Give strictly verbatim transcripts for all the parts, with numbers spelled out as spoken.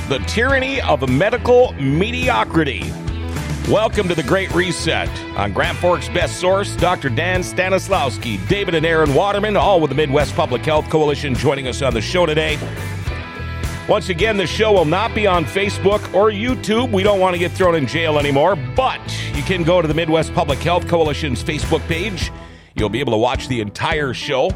The tyranny of medical mediocrity. Welcome to the Great Reset. On Grand Forks' best source, Doctor Dan Stanislawski, David and Aaron Waterman, all with the Midwest Public Health Coalition, joining us on the show today. Once again, the show will not be on Facebook or YouTube. We don't want to get thrown in jail anymore, but you can go to the Midwest Public Health Coalition's Facebook page. You'll be able to watch the entire show.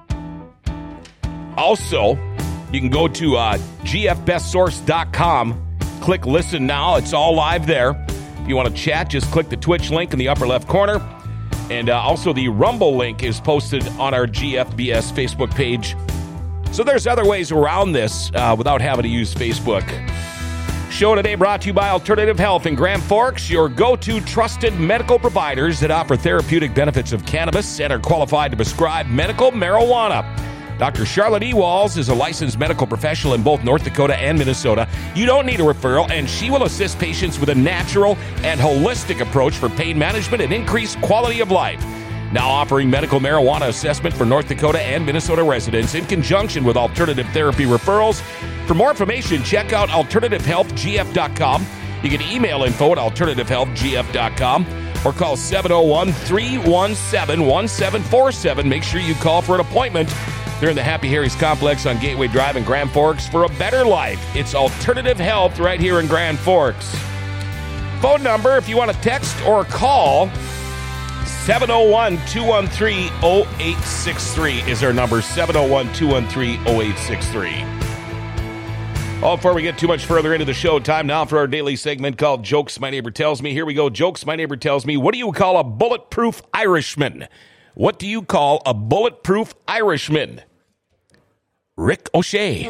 Also, you can go to uh, G F best source dot com, click listen now. It's all live there. If you want to chat, just click the Twitch link in the upper left corner. And uh, also the Rumble link is posted on our G F B S Facebook page. So there's other ways around this uh, without having to use Facebook. Show today brought to you by Alternative Health in Grand Forks, your go-to trusted medical providers that offer therapeutic benefits of cannabis and are qualified to prescribe medical marijuana. Doctor Charlotte Ewalls is a licensed medical professional in both North Dakota and Minnesota. You don't need a referral, and she will assist patients with a natural and holistic approach for pain management and increased quality of life. Now offering medical marijuana assessment for North Dakota and Minnesota residents in conjunction with alternative therapy referrals. For more information, check out alternative health g f dot com. You can email info at alternative health g f dot com or call seven oh one, three one seven, one seven four seven. Make sure you call for an appointment. They're in the Happy Harry's complex on Gateway Drive in Grand Forks for a better life. It's Alternative Health right here in Grand Forks. Phone number, if you want to text or call, seven oh one, two one three, oh eight six three is our number, seven oh one, two one three, oh eight six three. Oh, before we get too much further into the show, time now for our daily segment called Jokes My Neighbor Tells Me. Here we go. Jokes My Neighbor Tells Me. What do you call a bulletproof Irishman? What do you call a bulletproof Irishman? Rick O'Shea.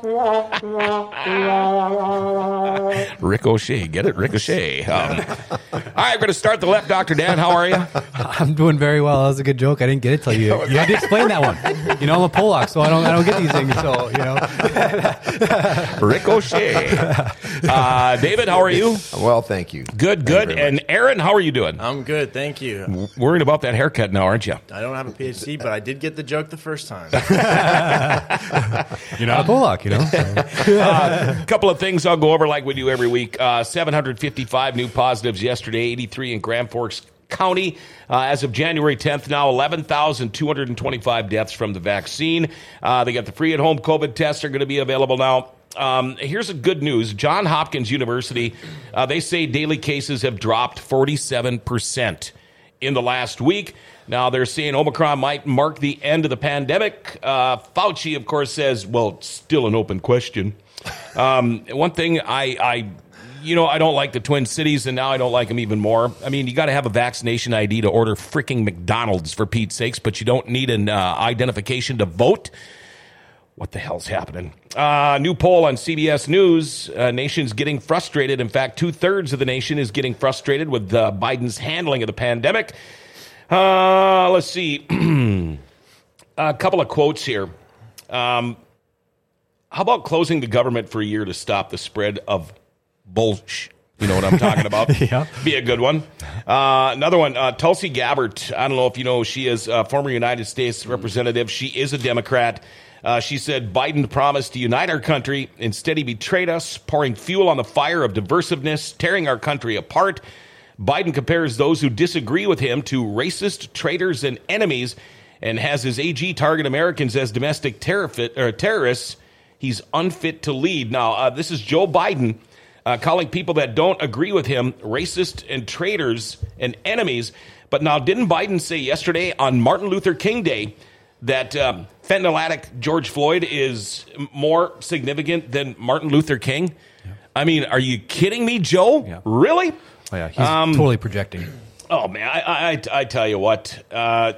Rick O'Shea. Get it? Rick O'Shea. Um, all right, we're going to start the left. Doctor Dan, how are you? I'm doing very well. That was a good joke. I didn't get it till you. You had to explain that one. You know, I'm a Pollock, so I don't I don't get these things. So, you know. Rick O'Shea. Uh, David, how are you? Well, thank you. Good, good. You and Aaron, how are you doing? I'm good, thank you. Worried about that haircut now, aren't you? I don't have a P H D, but I did get the joke the first time. You're not a Pollock, you know. So. uh, a couple of things I'll go over like we do every week. Uh, seven hundred fifty-five new positives yesterday, eighty-three in Grand Forks County. Uh, as of January tenth, now eleven thousand two hundred twenty-five deaths from the vaccine. Uh, they got the free at-home COVID tests are going to be available now. Um, here's a good news. Johns Hopkins University, uh, they say daily cases have dropped forty-seven percent in the last week. Now, they're saying Omicron might mark the end of the pandemic. Uh, Fauci, of course, says, well, it's still an open question. Um, one thing I, I, you know, I don't like the Twin Cities, and now I don't like them even more. I mean, you got to have a vaccination I D to order freaking McDonald's, for Pete's sakes, but you don't need an uh, identification to vote. What the hell's happening? Uh, new poll on C B S News. Uh, nation's getting frustrated. In fact, two-thirds of the nation is getting frustrated with uh, Biden's handling of the pandemic. Uh, let's see. A couple of quotes here. Um, how about closing the government for a year to stop the spread of bullshit? You know what I'm talking about? Yeah. Be a good one. Uh, another one, uh, Tulsi Gabbard. I don't know if you know, she is a former United States representative. She is a Democrat. Uh, she said Biden promised to unite our country. Instead, he betrayed us, pouring fuel on the fire of divisiveness, tearing our country apart. Biden compares those who disagree with him to racist, traitors, and enemies, and has his A G target Americans as domestic terror- or terrorists. He's unfit to lead. Now, uh, this is Joe Biden uh, calling people that don't agree with him racist and traitors and enemies. But now, didn't Biden say yesterday on Martin Luther King Day that um, fentanyl addict George Floyd is more significant than Martin Luther King? Yeah. I mean, are you kidding me, Joe? Yeah. Really? Oh, yeah, he's um, totally projecting. Oh, man, I, I, I tell you what. Uh,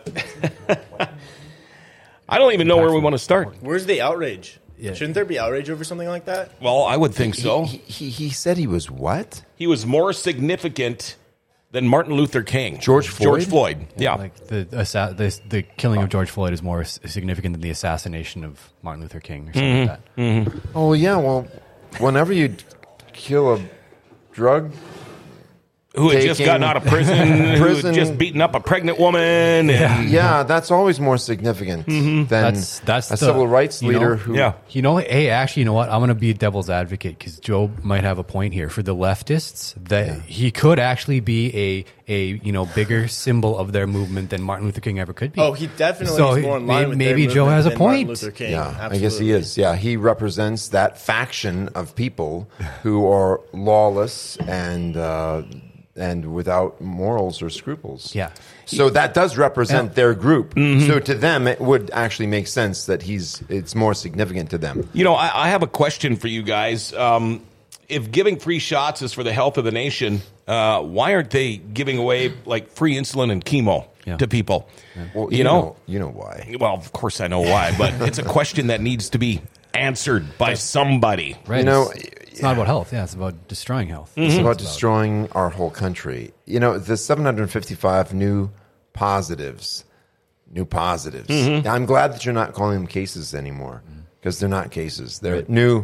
I don't even know where we want to start. Where's the outrage? Yeah. Shouldn't there be outrage over something like that? Well, I would think so. He, he, he said he was what? He was more significant than Martin Luther King. George Floyd? George Floyd, yeah. Like the, assa- the the killing of George Floyd is more s- significant than the assassination of Martin Luther King or something Mm-hmm. like that. Mm-hmm. Oh, yeah, well, whenever you kill a drug who had just taking- gotten out of prison, who Prison- had just beaten up a pregnant woman. And, Yeah, that's always more significant than That's- that's a the- civil rights you know, leader who. yeah. You know, hey, actually, you know what? I'm going to be devil's advocate because Joe might have a point here. For the leftists, that he could actually be a a you know bigger symbol of their movement than Martin Luther King ever could be. Oh, he definitely So is more in line may- with maybe their Joe movement has a than Martin point. Luther King. Yeah, I Absolutely. guess he is. Yeah, he represents that faction of people who are lawless and uh, and without morals or scruples. Yeah. So that does represent Yeah. their group. So to them, it would actually make sense that he's. It's more significant to them. You know, I, I have a question for you guys. Um, if giving free shots is for the health of the nation, uh, why aren't they giving away like free insulin and chemo Yeah. to people? Well, you, know, you know why. well, of course I know why, but it's a question that needs to be answered by somebody. right? You know, it's, it's not about health. Yeah, it's about destroying health. It's That's about what destroying our whole country. You know, the seven hundred fifty-five new positives, new positives. I'm glad that you're not calling them cases anymore because they're not cases. They're new.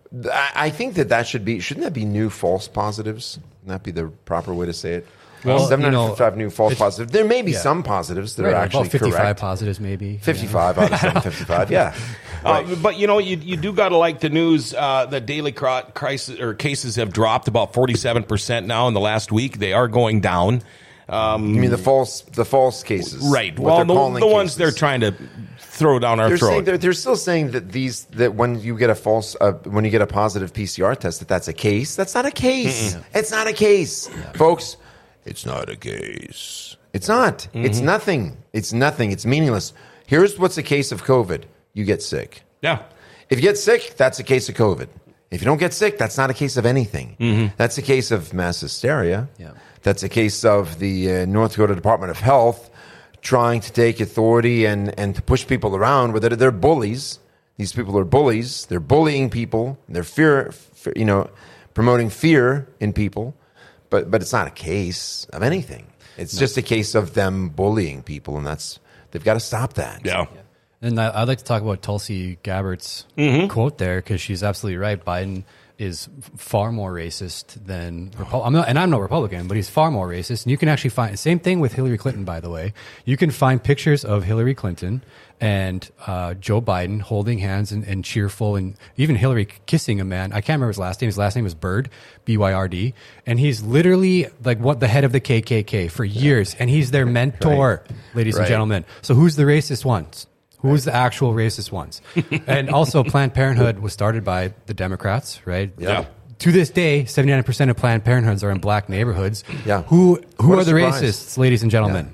I I think that that should be, shouldn't that be new false positives? Wouldn't that be the proper way to say it? Well, seven hundred fifty-five you know, new false it's- positives. There may be yeah. some positives that Right, are about actually fifty-five correct. positives, maybe. fifty-five out of seven hundred fifty-five, yeah. Uh, but you know, you you do got to like the news uh, that daily cro- crisis or cases have dropped about forty-seven percent now in the last week. They are going down. Um, You mean the false, the false cases, right. what Well, they're the, calling the ones cases. they're trying to throw down our They're, saying, throat. they're, they're still saying that these that when you get a false uh, when you get a positive P C R test that that's a case. That's not a case. It's not a case, folks. It's not a case. It's not. It's nothing. It's nothing. It's meaningless. Here's what's a case of COVID. You get sick. Yeah. If you get sick, that's a case of COVID. If you don't get sick, that's not a case of anything. That's a case of mass hysteria. Yeah. That's a case of the uh, North Dakota Department of Health trying to take authority and, and to push people around. Where they're, they're bullies. These people are bullies. They're bullying people. They're fear, fear, you know, promoting fear in people. But but it's not a case of anything. It's No. just a case of them bullying people, and that's they've got to stop that. Yeah. And I, I'd like to talk about Tulsi Gabbard's quote there because she's absolutely right. Biden is f- far more racist than Repu- I'm not, and I'm no Republican, but he's far more racist. And you can actually find same thing with Hillary Clinton. By the way, you can find pictures of Hillary Clinton and uh, Joe Biden holding hands and, and cheerful, and even Hillary kissing a man. I can't remember his last name. His last name is Byrd, B Y R D, and he's literally like what the head of the K K K for years, and he's their mentor, Right. ladies and Right. gentlemen. So who's the racist ones? Who's the actual racist ones? And also, Planned Parenthood was started by the Democrats, right? Yeah. To this day, seventy-nine percent of Planned Parenthoods are in black neighborhoods. Yeah. Who who What a are the surprise. racists, ladies and gentlemen?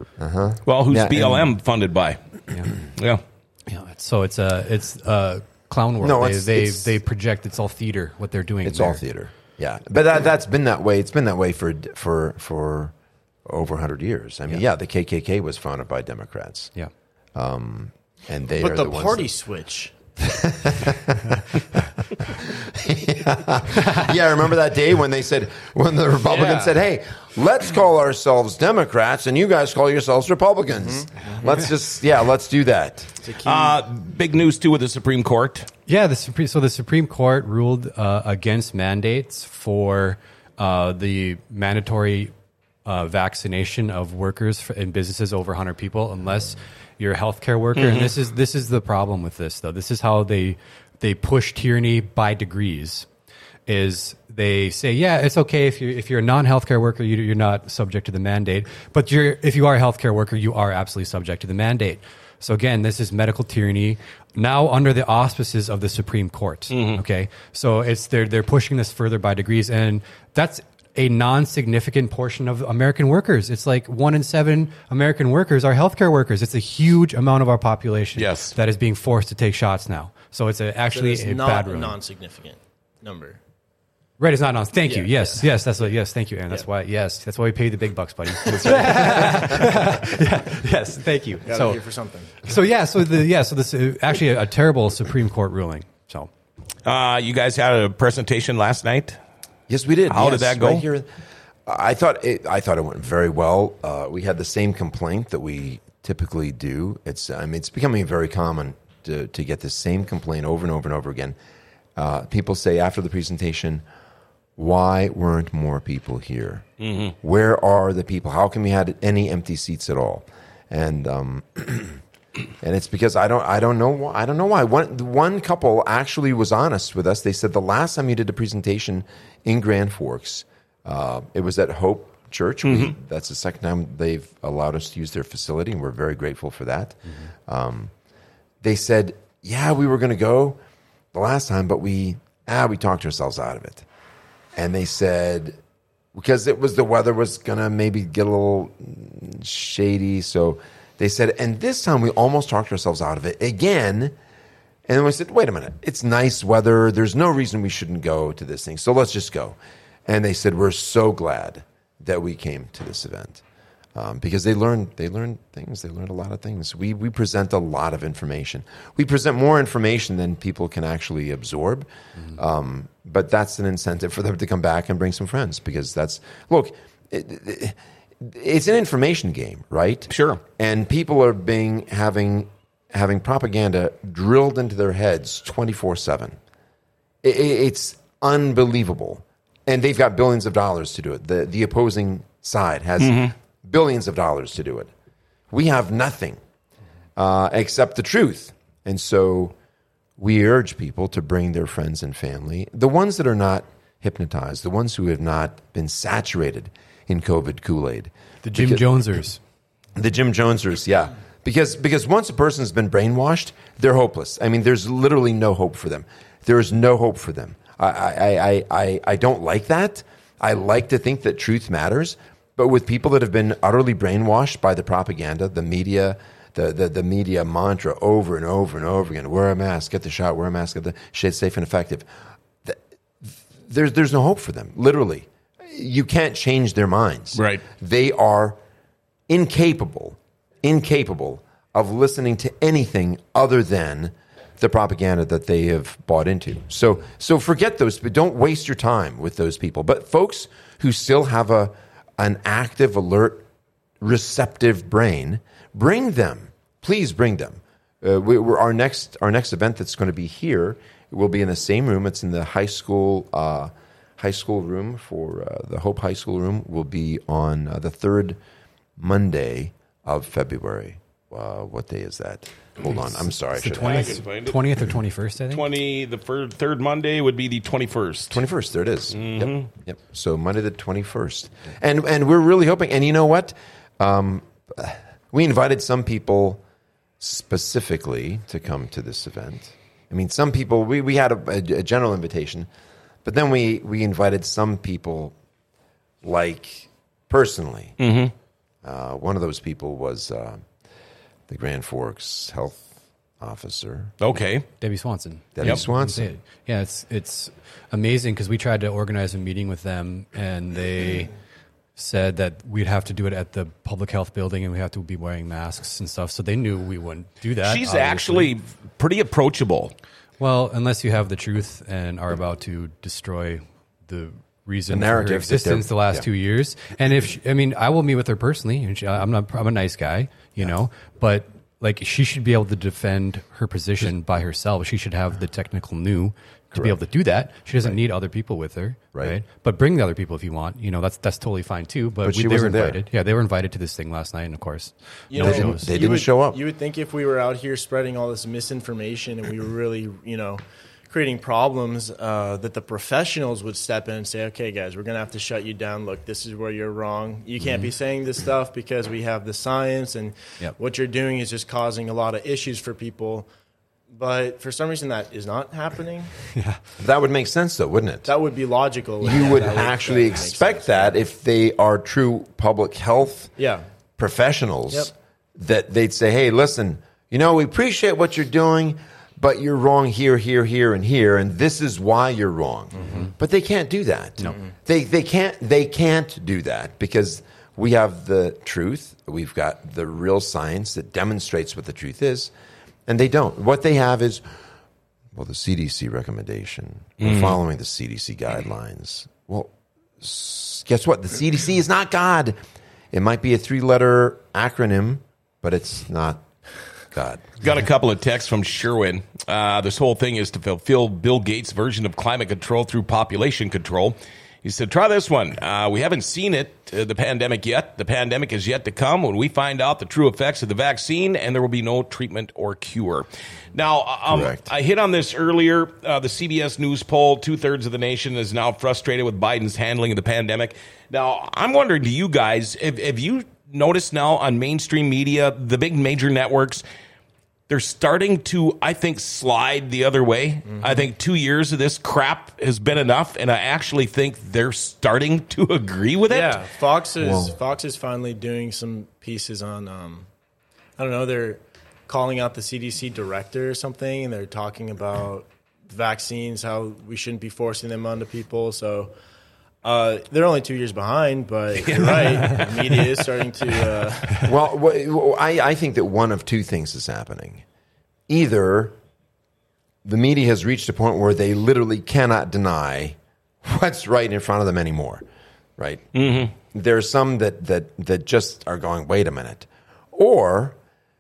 Well, who's Yeah, B L M funded by? Yeah. Yeah. Yeah. So it's a it's a clown world. No, they it's- they, it's- they project it's all theater what they're doing. It's there. all theater. Yeah, but that, that's been that way. It's been that way for for for over a hundred years. I mean, yeah. the K K K was founded by Democrats, Yeah. and they But are the, the, ones party that- switch. yeah, remember that day when they said when the Republicans Yeah. said, "Hey, let's call ourselves Democrats, and you guys call yourselves Republicans. Let's just yeah, let's do that." Uh, big news too with the Supreme Court. Yeah, the Supreme, so the Supreme Court ruled uh, against mandates for uh, the mandatory uh, vaccination of workers for, in businesses over one hundred people, unless you're a healthcare worker. And this is this is the problem with this, though. This is how they they push tyranny by degrees. Is they say, yeah, it's okay if you if you're a non-healthcare worker, you, you're not subject to the mandate, but you're if you are a healthcare worker, you are absolutely subject to the mandate. So again, this is medical tyranny now under the auspices of the Supreme Court. Okay, so it's they're they're pushing this further by degrees, and that's a non-significant portion of American workers. It's like one in seven American workers are healthcare workers. It's a huge amount of our population Yes. that is being forced to take shots now. So it's a, So actually it's a not bad a ruling. non-significant number. Right, it's not on. Thank you. Yeah, Yes, yes, that's what. Yes, thank you, Aaron. That's Yeah. why. Yes, that's why we pay the big bucks, buddy. Yeah, yes, thank you. Got So, here for something. so yeah, so the yeah, so this uh, actually a, a terrible Supreme Court ruling. So Uh, you guys had a presentation last night. Yes, we did. How did Yes, that go? right here. I thought it, I thought it went very well. Uh, we had the same complaint that we typically do. It's I mean it's becoming very common to to get the same complaint over and over and over again. Uh, people say after the presentation, why weren't more people here? Mm-hmm. Where are the people? How come we had any empty seats at all? And um, and it's because I don't I don't know why, I don't know why. One one couple actually was honest with us. They said the last time you did a presentation in Grand Forks, uh, it was at Hope Church. Mm-hmm. We, that's the second time they've allowed us to use their facility, and we're very grateful for that. Mm-hmm. Um, they said, yeah, we were going to go the last time, but we ah we talked ourselves out of it. And they said, because it was the weather was going to maybe get a little shady, so they said, and this time we almost talked ourselves out of it again. And then we said, wait a minute, it's nice weather. There's no reason we shouldn't go to this thing, so let's just go. And they said, we're so glad that we came to this event. Um, because they learned they learned things. They learned a lot of things. We we present a lot of information. We present more information than people can actually absorb. Mm-hmm. Um, but that's an incentive for them to come back and bring some friends, because that's look. It, it, it's an information game, right? Sure. And people are being having having propaganda drilled into their heads twenty-four seven. It, it's unbelievable, and they've got billions of dollars to do it. The the opposing side has. Mm-hmm. Billions of dollars to do it. We have nothing uh, except the truth. And so we urge people to bring their friends and family, the ones that are not hypnotized, the ones who have not been saturated in COVID Kool-Aid. The Jim because, Jonesers. The Jim Jonesers, yeah. Because, because once a person's been brainwashed, they're hopeless. I mean, there's literally no hope for them. There is no hope for them. I, I, I, I, I don't like that. I like to think that truth matters. But with people that have been utterly brainwashed by the propaganda, the media, the, the, the media mantra over and over and over again, wear a mask, get the shot, wear a mask, get the shit safe and effective. There's, there's no hope for them, literally. You can't change their minds. Right. They are incapable, incapable of listening to anything other than the propaganda that they have bought into. So, so forget those, but don't waste your time with those people. But folks who still have a an active, alert, receptive brain, bring them. Please bring them. Uh, we, we're, our next our next event that's going to be here will be in the same room. It's in the high school uh, high school room for uh, the Hope High School room. Will be on uh, the third Monday of February. Uh, what day is that? Hold on, I'm sorry. It's the twentieth, twentieth or twenty-first, I think. Twenty. The third, third Monday would be the twenty-first. Twenty-first. There it is. Mm-hmm. Yep. Yep. So Monday the twenty-first, and and we're really hoping. And you know what? Um, we invited some people specifically to come to this event. I mean, some people. We we had a, a general invitation, but then we we invited some people, like personally. Mm-hmm. Uh, one of those people was. Uh, The Grand Forks health officer. Okay. Debbie Swanson. Debbie Yep. Swanson. Yeah, it's it's amazing because we tried to organize a meeting with them, and they said that we'd have to do it at the public health building, and we have to be wearing masks and stuff. So they knew we wouldn't do that. She's obviously. actually pretty approachable. Well, unless you have the truth and are about to destroy the reason The for her narrative that existence they're- the last yeah. two years. And if she, I mean, I will meet with her personally. And she, I'm not. I'm a nice guy, you know. But like, she should be able to defend her position by herself. She should have the technical know to be able to do that. She doesn't need other people with her, Right. right? But bring the other people if you want. You know, that's that's totally fine too. But, But we, she they were wasn't there. invited. Yeah, they were invited to this thing last night, and of course, You no know, They didn't- shows. they you didn't would- show up. You would think if we were out here spreading all this misinformation and we were really, you know, creating problems, uh, that the professionals would step in and say, okay, guys, we're going to have to shut you down. Look, this is where you're wrong. You can't be saying this stuff because we have the science, and Yep. what you're doing is just causing a lot of issues for people. But for some reason, that is not happening. That would make sense, though, wouldn't it? That would be logical. You Yeah, would that actually that make expect sense. that if they are true public health Yeah. professionals, Yep. that they'd say, hey, listen, you know, we appreciate what you're doing, but you're wrong here, here, here, and here, and this is why you're wrong. Mm-hmm. But they can't do that. No. They, they, can't, they can't do that because we have the truth. We've got the real science that demonstrates what the truth is, and they don't. What they have is, well, the C D C recommendation. We're following the C D C guidelines. Well, s- guess what? The C D C is not God. It might be a three-letter acronym, but it's not God. Got a couple of texts from Sherwin. Uh, this whole thing is to fulfill Bill Gates' version of climate control through population control. He said, try this one. Uh, we haven't seen it, uh, the pandemic yet. The pandemic is yet to come when we find out the true effects of the vaccine, and there will be no treatment or cure. Now, um, I hit on this earlier. Uh, the C B S News poll, two-thirds of the nation is now frustrated with Biden's handling of the pandemic. Now, I'm wondering to you guys, have, have you noticed now on mainstream media, the big major networks, they're starting to, I think, slide the other way. Mm-hmm. I think two years of this crap has been enough, and I actually think they're starting to agree with it. Yeah, Fox is Whoa. Fox is finally doing some pieces on. Um, I don't know. They're calling out the C D C director or something, and they're talking about vaccines, how we shouldn't be forcing them onto people. So uh, they're only two years behind, but you're right. The media is starting to. Uh, Well, wh- I, I think that one of two things is happening. Either the media has reached a point where they literally cannot deny what's right in front of them anymore, right? Mm-hmm. There are some that, that, that just are going, wait a minute. Or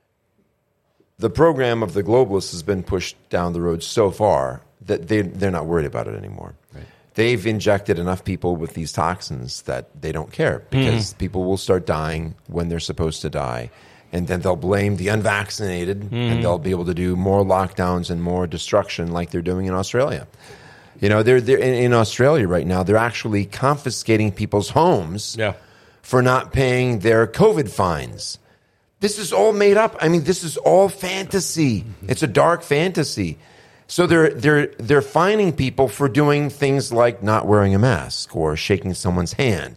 the program of the globalists has been pushed down the road so far that they, they're not worried about it anymore. Right. They've injected enough people with these toxins that they don't care because mm-hmm. people will start dying when they're supposed to die. And then they'll blame the unvaccinated mm-hmm. and they'll be able to do more lockdowns and more destruction like they're doing in Australia. You know, they're, they're in, in Australia right now, they're actually confiscating people's homes yeah. for not paying their COVID fines. This is all made up. I mean, this is all fantasy. It's a dark fantasy. So they're they're they're fining people for doing things like not wearing a mask or shaking someone's hand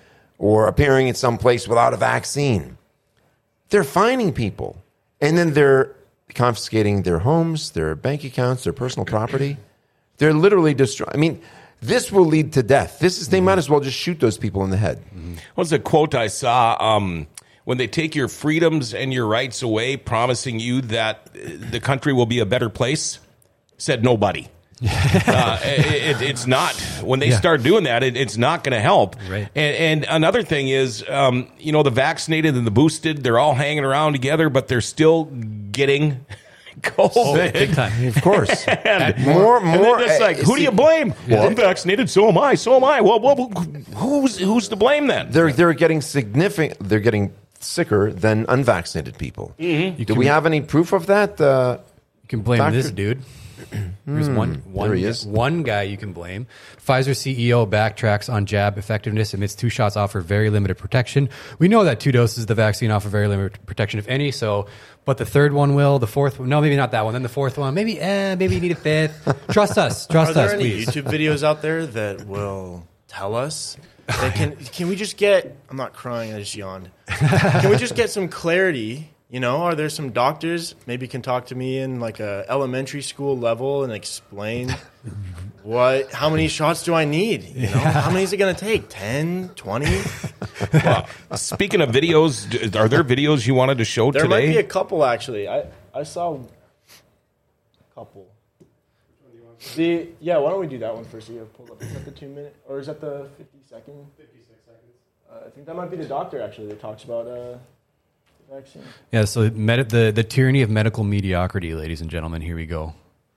or appearing in some place without a vaccine. They're fining people, and then they're confiscating their homes, their bank accounts, their personal property. They're literally destroying. I mean, this will lead to death. This is they might as well just shoot those people in the head. What's a quote I saw? Um, when they take your freedoms and your rights away, promising you that the country will be a better place, said nobody. uh, it, it, it's not. When they yeah. start doing that, it, it's not going to help. Right. And, and another thing is, um, you know, the vaccinated and the boosted, they're all hanging around together, but they're still getting COVID. Oh, big time. Of course. and more, more. And it's like, uh, who do you blame? Yeah. Well, I'm vaccinated, so am I, so am I. Well, well, who's who's to blame then? They're they're getting significant. They're getting sicker than unvaccinated people. Mm-hmm. Do we have any proof of that? Uh, You can blame Doctor this dude. There's one, one, there he is. one guy you can blame. Pfizer C E O backtracks on jab effectiveness, admits two shots offer very limited protection. We know that two doses of the vaccine offer very limited protection, if any. So, but the third one will. The fourth one, no, maybe not that one. Then the fourth one, maybe, eh, maybe you need a fifth. Trust us. Trust Are there us, any please. YouTube videos out there that will tell us? That can can we just get? I'm not crying. I just yawned. Can we just get some clarity? You know, are there some doctors maybe can talk to me in like a elementary school level and explain what, how many shots do I need? You know, how many is it going to take? ten, twenty? Well, speaking of videos, are there videos you wanted to show There today? might be a couple actually. I, I saw a couple. The yeah, why don't we do that one first? So you have pulled up. Is that the two minute or is that the fifty second? fifty-six seconds. Uh, I think that might be the doctor actually that talks about uh, the vaccine. Yeah, so med- the, the tyranny of medical mediocrity, ladies and gentlemen. Here we go.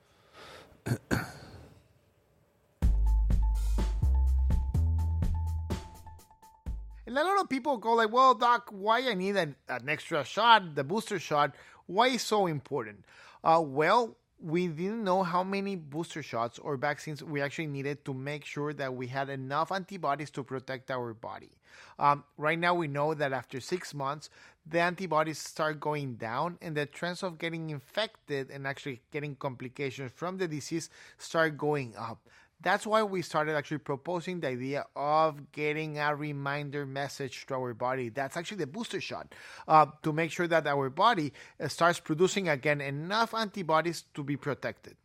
And a lot of people go like, well, doc, why I need an, an extra shot, the booster shot? Why is so important? Uh, well, we didn't know how many booster shots or vaccines we actually needed to make sure that we had enough antibodies to protect our body. Um, right now, we know that after six months, the antibodies start going down and the chance of getting infected and actually getting complications from the disease start going up. That's why we started actually proposing the idea of getting a reminder message to our body. That's actually the booster shot uh, to make sure that our body uh, starts producing again enough antibodies to be protected.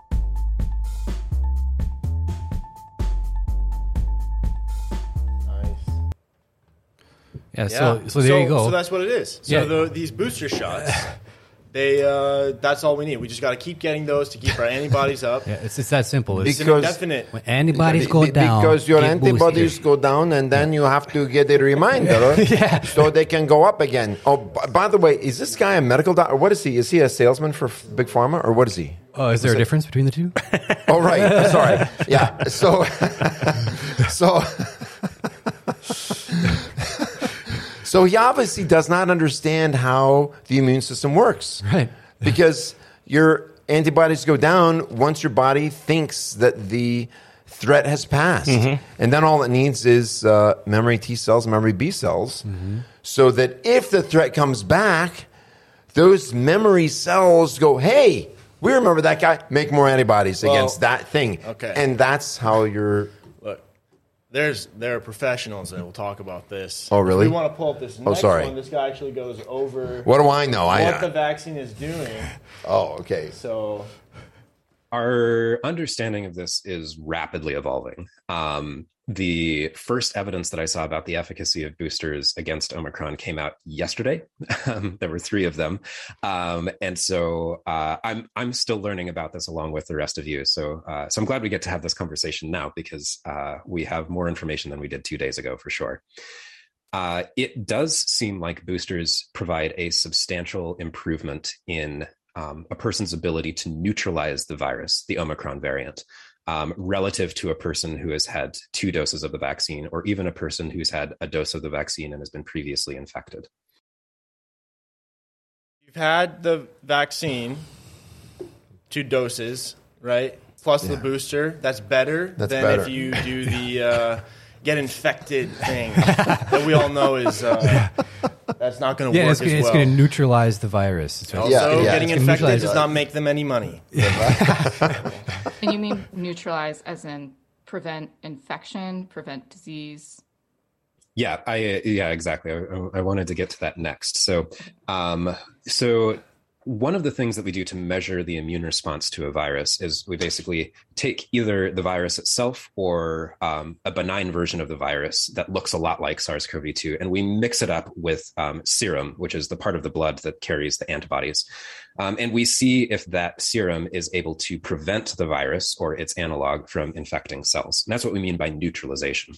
Nice. Yeah, so, so there you go. So that's what it is. So Yeah. the, these booster shots, They uh, that's all we need. We just got to keep getting those to keep our antibodies up. Yeah, it's, it's that simple. It's Because- Definite. when antibodies Be- go be- down. because your get antibodies boosted. go down, and then you have to get a reminder so they can go up again. Oh, b- by the way, is this guy a medical doctor? What is he? Is he a salesman for F- Big Pharma, or what is he? Oh, is there a difference between the two? Oh, right. Sorry. Yeah. So, so, so he obviously does not understand how the immune system works. Right. Because your antibodies go down once your body thinks that the threat has passed. And then all it needs is uh, memory T cells, memory B cells, so that if the threat comes back, those memory cells go, hey, we remember that guy, make more antibodies Well, against that thing. okay. And that's how you're... Look, there's there are professionals that will talk about this. Oh, really? If we want to pull up this next sorry. one. This guy actually goes over What do I know? I what the vaccine is doing. Oh, okay. So Our understanding of this is rapidly evolving. Um, the first evidence that I saw about the efficacy of boosters against Omicron came out yesterday. Um, there were three of them, um, and so uh, I'm I'm still learning about this along with the rest of you. So uh, so I'm glad we get to have this conversation now because uh, we have more information than we did two days ago for sure. Uh, it does seem like boosters provide a substantial improvement in um, a person's ability to neutralize the virus, the Omicron variant, um, relative to a person who has had two doses of the vaccine, or even a person who's had a dose of the vaccine and has been previously infected. you've had the vaccine, two doses, right? Plus the Yeah. booster. That's better That's than better. if you do the uh, get infected thing that we all know is uh, that's not going to Yeah, work it's, as gonna- it's well. going to neutralize the virus. It's Also, Yeah, yeah. getting It's gonna infected neutralize does it. not make them any money. And you mean neutralize as in prevent infection, prevent disease? Yeah, I yeah, exactly. I, I wanted to get to that next. So, um, so one of the things that we do to measure the immune response to a virus is we basically take either the virus itself or um, a benign version of the virus that looks a lot like SARS-C o V two, and we mix it up with um, serum, which is the part of the blood that carries the antibodies. Um, and we see if that serum is able to prevent the virus or its analog from infecting cells. And that's what we mean by neutralization.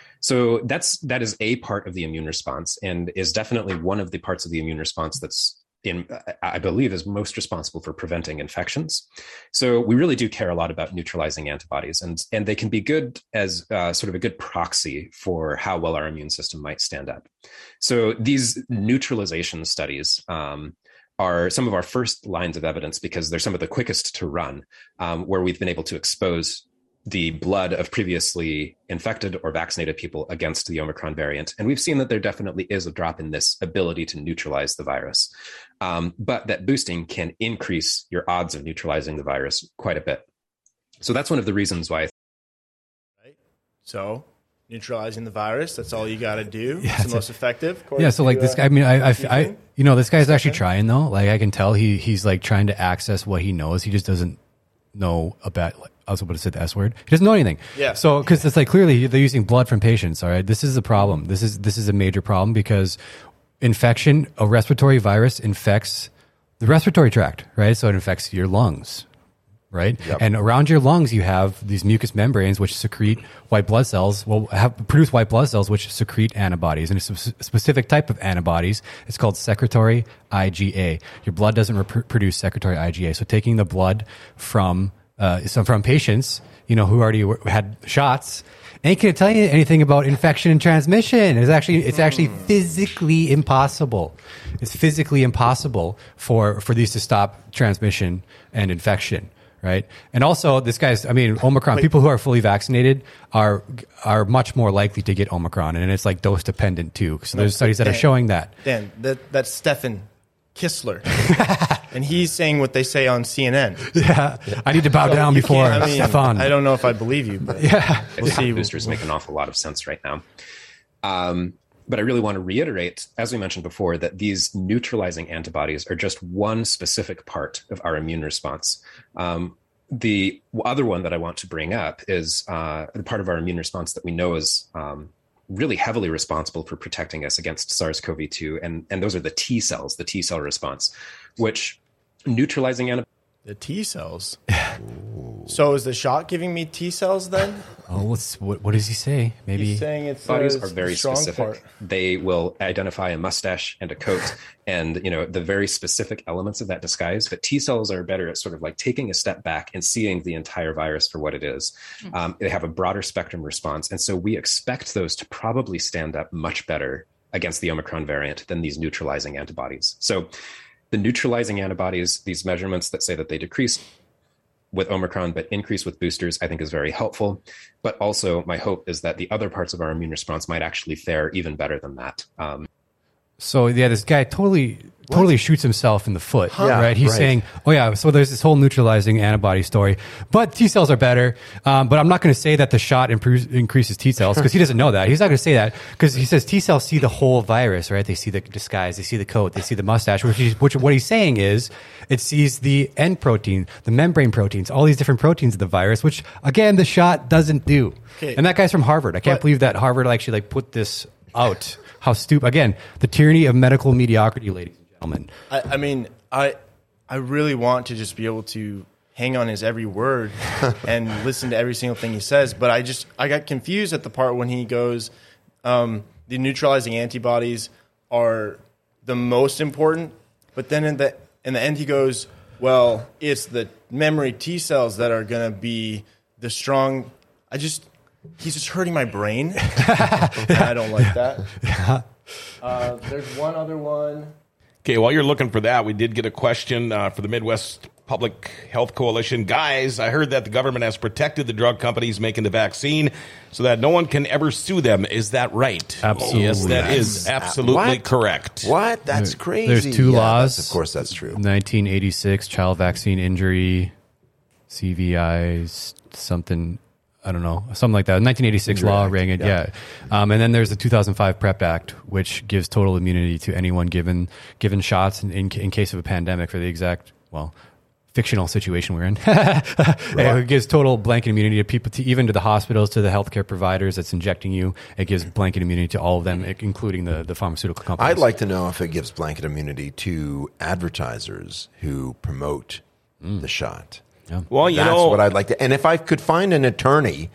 So that's that is a part of the immune response, and is definitely one of the parts of the immune response that's in, I believe, is most responsible for preventing infections. So we really do care a lot about neutralizing antibodies, and and they can be good as uh, sort of a good proxy for how well our immune system might stand up. So these neutralization studies um, are some of our first lines of evidence because they're some of the quickest to run, um, where we've been able to expose the blood of previously infected or vaccinated people against the Omicron variant. And we've seen that there definitely is a drop in this ability to neutralize the virus. Um, but that boosting can increase your odds of neutralizing the virus quite a bit. So that's one of the reasons why. Right? So neutralizing the virus, that's all you got to do. Yeah, it's it's the most effective. according Yeah, so like to, this uh, guy, I mean, I, I, I Stephen? you know, this guy's actually trying though. Like I can tell he he's like trying to access what he knows. He just doesn't know about. Like, I was about to say the S word. He doesn't know anything. Yeah. So because it's like clearly they're using blood from patients. All right, this is a problem. This is this is a major problem because infection, a respiratory virus infects the respiratory tract, right? So it infects your lungs. Right? Yep. And around your lungs, you have these mucous membranes which secrete white blood cells, well, have produce white blood cells which secrete antibodies. And it's a sp- specific type of antibodies. It's called secretory I G A. Your blood doesn't rep- produce secretory I G A. So taking the blood from uh, so from patients, you know, who already w- had shots, ain't going to tell you anything about infection and transmission. It's actually it's actually physically impossible. It's physically impossible for for these to stop transmission and infection. Right. And also this guy's, I mean, Omicron, people who are fully vaccinated are are much more likely to get Omicron. And it's like dose dependent too. So there's studies that are Dan, showing that. Dan, that, that's Stefan Kistler. And he's saying what they say on C N N. Yeah. I need to bow down You before can't- I mean, Stefan. I don't know if I believe you, but Yeah. we'll see. Boosters make an awful lot of sense right now. Um, but I really want to reiterate, as we mentioned before, that these neutralizing antibodies are just one specific part of our immune response. Um, the other one that I want to bring up is uh, the part of our immune response that we know is um, really heavily responsible for protecting us against SARS-C o V two, and, and those are the T cells, the T cell response, which neutralizing antibodies. The T cells. So is the shot giving me T cells then? Oh, what's, what, what does he say? Maybe He's saying it's Bodies uh, are very the strong specific. part. They will identify a mustache and a coat and, you know, the very specific elements of that disguise. But T cells are better at sort of like taking a step back and seeing the entire virus for what it is. Um, they have a broader spectrum response. And so we expect those to probably stand up much better against the Omicron variant than these neutralizing antibodies. So the neutralizing antibodies, these measurements that say that they decrease with Omicron but increase with boosters, I think is very helpful. But also my hope is that the other parts of our immune response might actually fare even better than that. Um, So yeah, this guy totally totally shoots himself in the foot, Yeah, right? He's right. saying, "Oh yeah, so there's this whole neutralizing antibody story, but T cells are better." Um, but I'm not going to say that the shot improves, increases T cells because he doesn't know that. He's not going to say that because he says T cells see the whole virus, right? They see the disguise, they see the coat, they see the mustache. Which, is, which what he's saying is, it sees the end protein, the membrane proteins, all these different proteins of the virus, which again the shot doesn't do. Okay. And that guy's from Harvard. I can't But- believe that Harvard actually like put this out. How stupid! Again, the tyranny of medical mediocrity, ladies and gentlemen. I, I mean, I I really want to just be able to hang on his every word and listen to every single thing he says. But I just I got confused at the part when he goes, um, the neutralizing antibodies are the most important. But then in the in the end, he goes, well, it's the memory T cells that are going to be the strong. I just. He's just hurting my brain. I don't like that. Yeah. Uh, there's one other one. Okay, while you're looking for that, we did get a question uh, for the Midwest Public Health Coalition. Guys, I heard that the government has protected the drug companies making the vaccine so that no one can ever sue them. Is that right? Absolutely. Yes, that is absolutely What? correct. What? That's crazy. There's two Yeah, laws. that's- Of course, that's true. nineteen eighty-six, child vaccine injury, C V I, something, I don't know, something like that. nineteen eighty-six Injury law, Act, Reagan, yeah. yeah. Um, and then there's the two thousand five PrEP Act, which gives total immunity to anyone given given shots in, in, in case of a pandemic for the exact, well, fictional situation we're in. It gives total blanket immunity to people, to even to the hospitals, to the healthcare providers that's injecting you. It gives blanket immunity to all of them, including the, the pharmaceutical companies. I'd like to know if it gives blanket immunity to advertisers who promote the shot. Well, you That's know, what I'd like to. And if I could find an attorney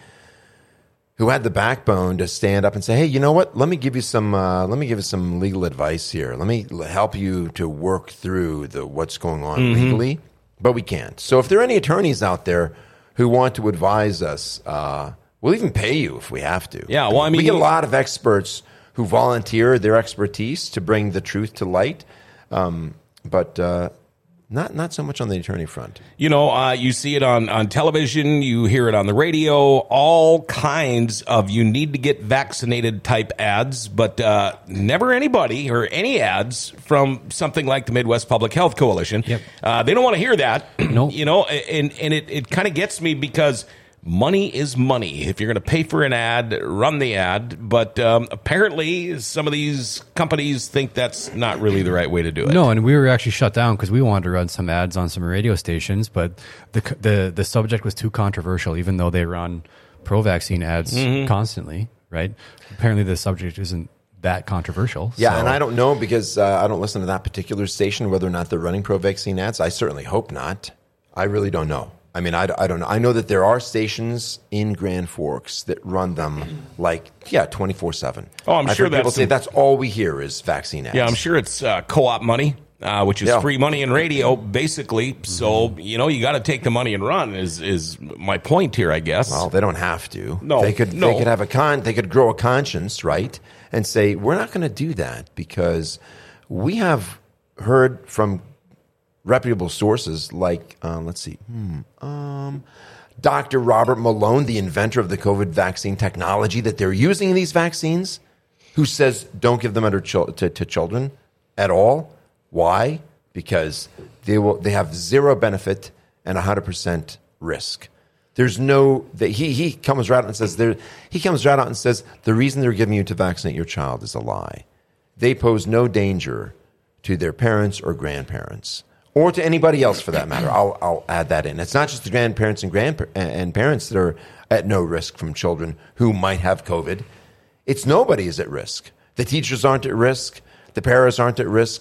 who had the backbone to stand up and say, "Hey, you know what? Let me give you some. Uh, let me give you some legal advice here. Let me l- help you to work through the what's going on Mm-hmm. legally." But we can't. So if there are any attorneys out there who want to advise us, uh, we'll even pay you if we have to. Yeah, well, I mean, we get a you- lot of experts who volunteer their expertise to bring the truth to light, um, but. Uh, Not not so much on the attorney front. You know, uh, you see it on, on television, you hear it on the radio, all kinds of you need to get vaccinated type ads, but uh, never anybody or any ads from something like the Midwest Public Health Coalition. Yep. Uh, they don't want to hear that. Nope. You know, and, and it, it kind of gets me because money is money. If you're going to pay for an ad, run the ad. But um, apparently some of these companies think that's not really the right way to do it. No, and we were actually shut down because we wanted to run some ads on some radio stations, but the the the subject was too controversial, even though they run pro-vaccine ads Mm-hmm. constantly, right? Apparently the subject isn't that controversial. Yeah, so- and I don't know because uh, I don't listen to that particular station whether or not they're running pro-vaccine ads. I certainly hope not. I really don't know. I mean, I, I don't know. I know that there are stations in Grand Forks that run them like, yeah, twenty-four seven. Oh, I'm I've sure heard people that's say some- that's all we hear is vaccine ads. Yeah, I'm sure it's uh, co-op money, uh, which is Yeah. free money in radio, basically. So, you know, you got to take the money and run is is my point here, I guess. Well, they don't have to. No, they could. no. They could have a con. They could grow a conscience, right, and say we're not going to do that because we have heard from reputable sources like, um, let's see, hmm, um, Doctor Robert Malone, the inventor of the COVID vaccine technology that they're using in these vaccines, who says don't give them under chil- to, to children at all. Why? Because they will. They have zero benefit and one hundred percent risk. There's no. That he he comes right out and says there. He comes right out and says the reason they're giving you to vaccinate your child is a lie. They pose no danger to their parents or grandparents, or to anybody else for that matter. I'll I'll add that in. It's not just the grandparents and grandpa- and parents that are at no risk from children who might have COVID. It's nobody is at risk. The teachers aren't at risk. The parents aren't at risk.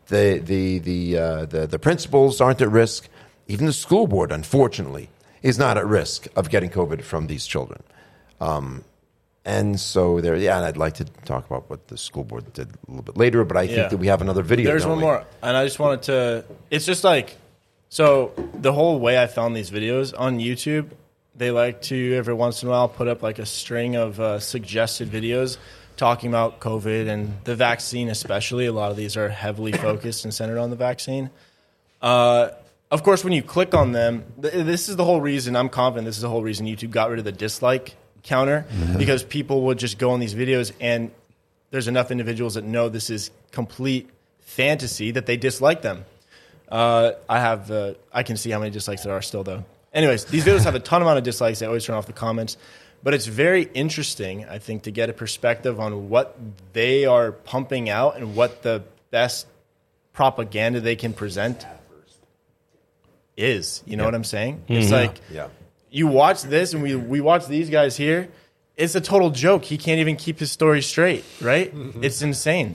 The the the uh, the the principals aren't at risk. Even the school board, unfortunately, is not at risk of getting COVID from these children. Um, and so there, yeah, and I'd like to talk about what the school board did a little bit later, but I Yeah. think that we have another video. There's don't one we? more, and I just wanted to. It's just like, so the whole way I found these videos on YouTube, they like to every once in a while put up like a string of uh, suggested videos talking about COVID and the vaccine, especially. A lot of these are heavily focused and centered on the vaccine. Uh, of course, when you click on them, th- this is the whole reason. I'm confident this is the whole reason YouTube got rid of the dislike counter, mm-hmm. because people would just go on these videos and there's enough individuals that know this is complete fantasy that they dislike them. Uh, I have, uh, I can see how many dislikes there are still, though. Anyways, these videos have a ton amount of dislikes. They always turn off the comments. But it's very interesting, I think, to get a perspective on what they are pumping out and what the best propaganda they can present is. You know Yep. what I'm saying? Mm-hmm. It's like, Yeah. you watch this and we, we watch these guys here. It's a total joke. He can't even keep his story straight, right? Mm-hmm. It's insane.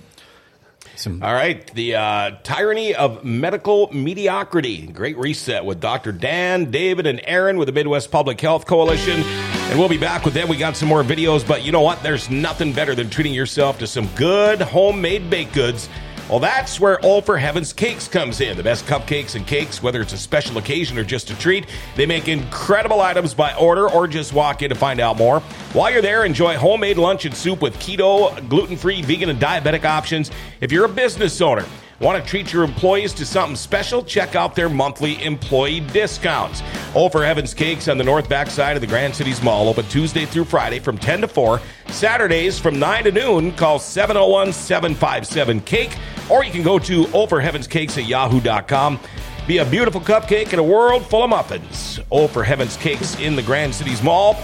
All right, the uh, tyranny of medical mediocrity. Great reset with Doctor Dan, David, and Aaron with the Midwest Public Health Coalition. And we'll be back with them. We got some more videos, but you know what? There's nothing better than treating yourself to some good homemade baked goods. Well, that's where All for Heaven's Cakes comes in. The best cupcakes and cakes, whether it's a special occasion or just a treat. They make incredible items by order or just walk in to find out more. While you're there, enjoy homemade lunch and soup with keto, gluten-free, vegan, and diabetic options. If you're a business owner, want to treat your employees to something special? Check out their monthly employee discounts. All for Heaven's Cakes on the north back side of the Grand Cities Mall, open Tuesday through Friday from ten to four. Saturdays from nine to noon. Call seven oh one, seven five seven, cake, or you can go to all for heavens cakes at yahoo dot com. Be a beautiful cupcake in a world full of muffins. All for Heaven's Cakes in the Grand Cities Mall.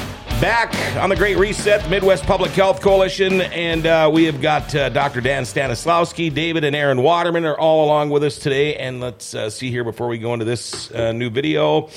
Back on the Great Reset, the Midwest Public Health Coalition, and uh, we have got uh, Doctor Dan Stanislawski, David and Aaron Waterman are all along with us today. And let's uh, see here before we go into this uh, new video.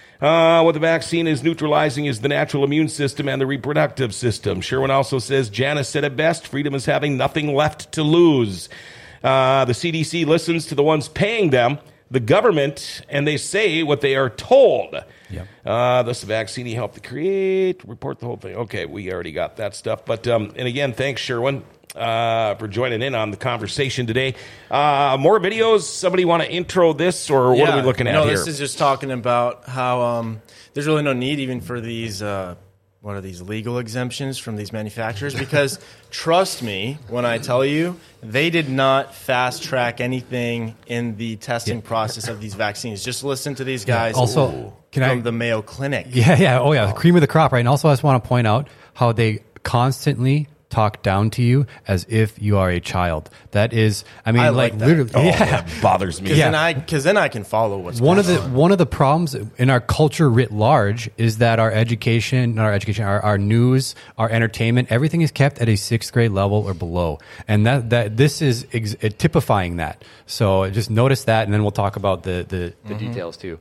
Uh, what the vaccine is neutralizing is the natural immune system and the reproductive system. Sherwin also says, Janice said it best, freedom is having nothing left to lose. Uh, the C D C listens to the ones paying them, the government, and they say what they are told. Yep. Uh, this vaccine he helped to create, report the whole thing. Okay, we already got that stuff. But, um, and again, thanks, Sherwin, uh, for joining in on the conversation today. Uh, more videos? Somebody want to intro this, or what Yeah. are we looking at no, here? This is just talking about how um, there's really no need even for these, uh, what are these, legal exemptions from these manufacturers, because trust me when I tell you, they did not fast track anything in the testing yeah. process of these vaccines. Just listen to these guys. Yeah, also, Ooh, can from I, the Mayo Clinic. Yeah, yeah. Oh, yeah. The cream of the crop, right? And also, I just want to point out how they constantly talk down to you as if you are a child. That is, I mean, I like, like that. literally, Oh, yeah, that bothers me. Because Yeah. then I, because then I can follow what's one going of the on. one of the problems in our culture writ large is that our education, not our education, our, our news, our entertainment, everything is kept at a sixth grade level or below, and that that this is ex- uh, typifying that. So just notice that, and then we'll talk about the the, the Mm-hmm. details too.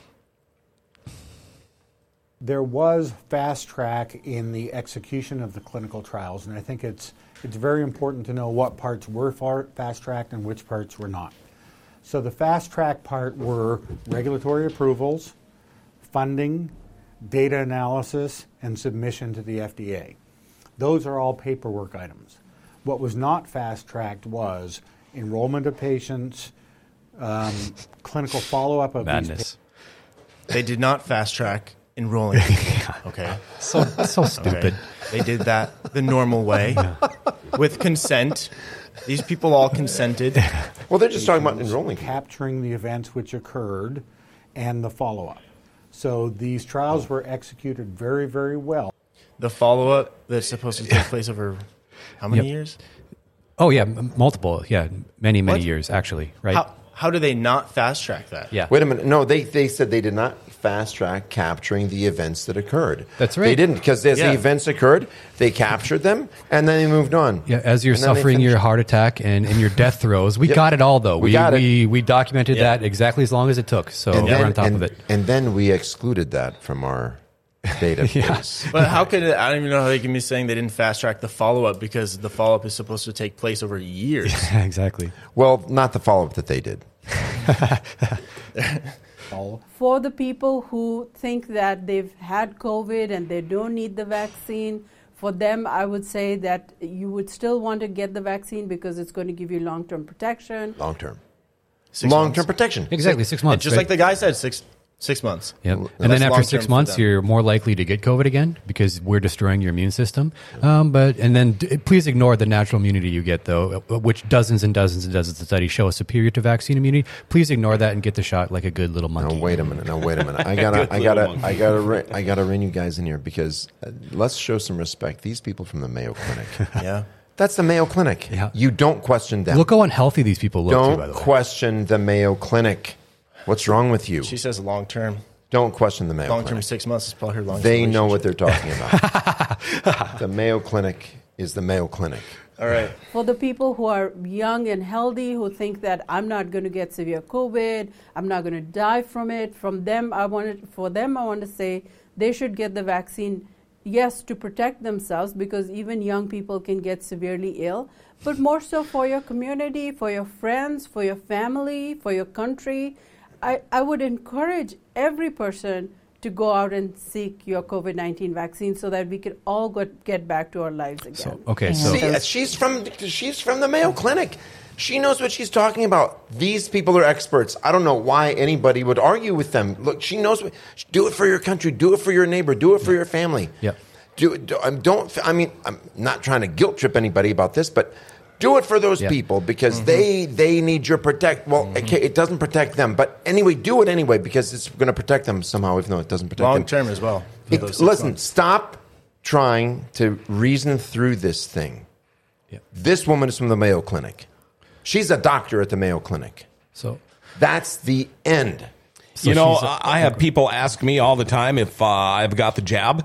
There was fast track in the execution of the clinical trials, and I think it's it's very important to know what parts were far, fast tracked and which parts were not. So the fast track part were regulatory approvals, funding, data analysis, and submission to the F D A. Those are all paperwork items. What was not fast tracked was enrollment of patients, um, clinical follow up of Madness. these patients. They did not fast track enrolling. Okay. So so stupid. Okay. They did that the normal way with consent. These people all consented. Well, they're just talking about enrolling. Capturing the events which occurred and the follow-up. So these trials were executed very, very well. The follow-up that's supposed to take place over how many Yep. years? Oh yeah, m- multiple. Yeah, many many What? years actually. Right. How, how do they not fast track that? Yeah. Wait a minute. No, they, they said they did not fast track capturing the events that occurred. That's right. They didn't, because as Yeah. the events occurred, they captured them and then they moved on. Yeah, as you're And then they suffering your finished. heart attack and, and your death throes, we Yep. got it all though. We We got it. we, we documented Yeah. that exactly as long as it took. So And we're then, on top and, of it. and then we excluded that from our data, please. But how could it? I don't even know how they can be saying they didn't fast track the follow up because the follow up is supposed to take place over years. Yeah, exactly. Well, not the follow-up that they did. For the people who think that they've had COVID and they don't need the vaccine, for them, I would say that you would still want to get the vaccine because it's going to give you long-term protection. Long-term. Six Long-term months. protection. Exactly, six months. Just right? like the guy said, six six months. Yep. That's And then after long-term six for months, them. you're more likely to get COVID again because we're destroying your immune system. Um, but and then d- please ignore the natural immunity you get, though, uh, which dozens and dozens and dozens of studies show is superior to vaccine immunity. Please ignore that and get the shot like a good little monkey. Now wait a minute. Now wait a minute. I gotta, I gotta, I gotta, re- I gotta rein you guys in here because uh, let's show some respect. These people from the Mayo Clinic. Yeah. That's the Mayo Clinic. Yeah. You don't question them. Look how unhealthy these people look. don't too, by the way. question the Mayo Clinic. What's wrong with you? She says long term. Don't question the Mayo Long term, Clinic. six months is probably her longest. They know what relationship. they're talking about. The Mayo Clinic is the Mayo Clinic. All right. For the people who are young and healthy, who think that I'm not going to get severe COVID, I'm not going to die from it, from them, I wanted, for them, I want to say they should get the vaccine, yes, to protect themselves, because even young people can get severely ill, but more so for your community, for your friends, for your family, for your country. I, I would encourage every person to go out and seek your COVID nineteen vaccine so that we can all go, get back to our lives again. So, okay, so See, uh, she's from she's from the Mayo Clinic. She knows what she's talking about. These people are experts. I don't know why anybody would argue with them. Look, she knows. What, do it for your country. Do it for your neighbor. Do it for your family. Yep. Do, do um, don't. I mean, I'm not trying to guilt trip anybody about this, but do it for those Yeah. people because they they need your protect. Well, okay, it doesn't protect them, but anyway, do it anyway because it's going to protect them somehow. Even though it doesn't protect Long them term as well. for It- those six listen, months. stop trying to reason through this thing. Yep. This woman is from the Mayo Clinic. She's a doctor at the Mayo Clinic. so That's the end. you know, she's a- I I have people ask me all the time if uh, I've got the jab.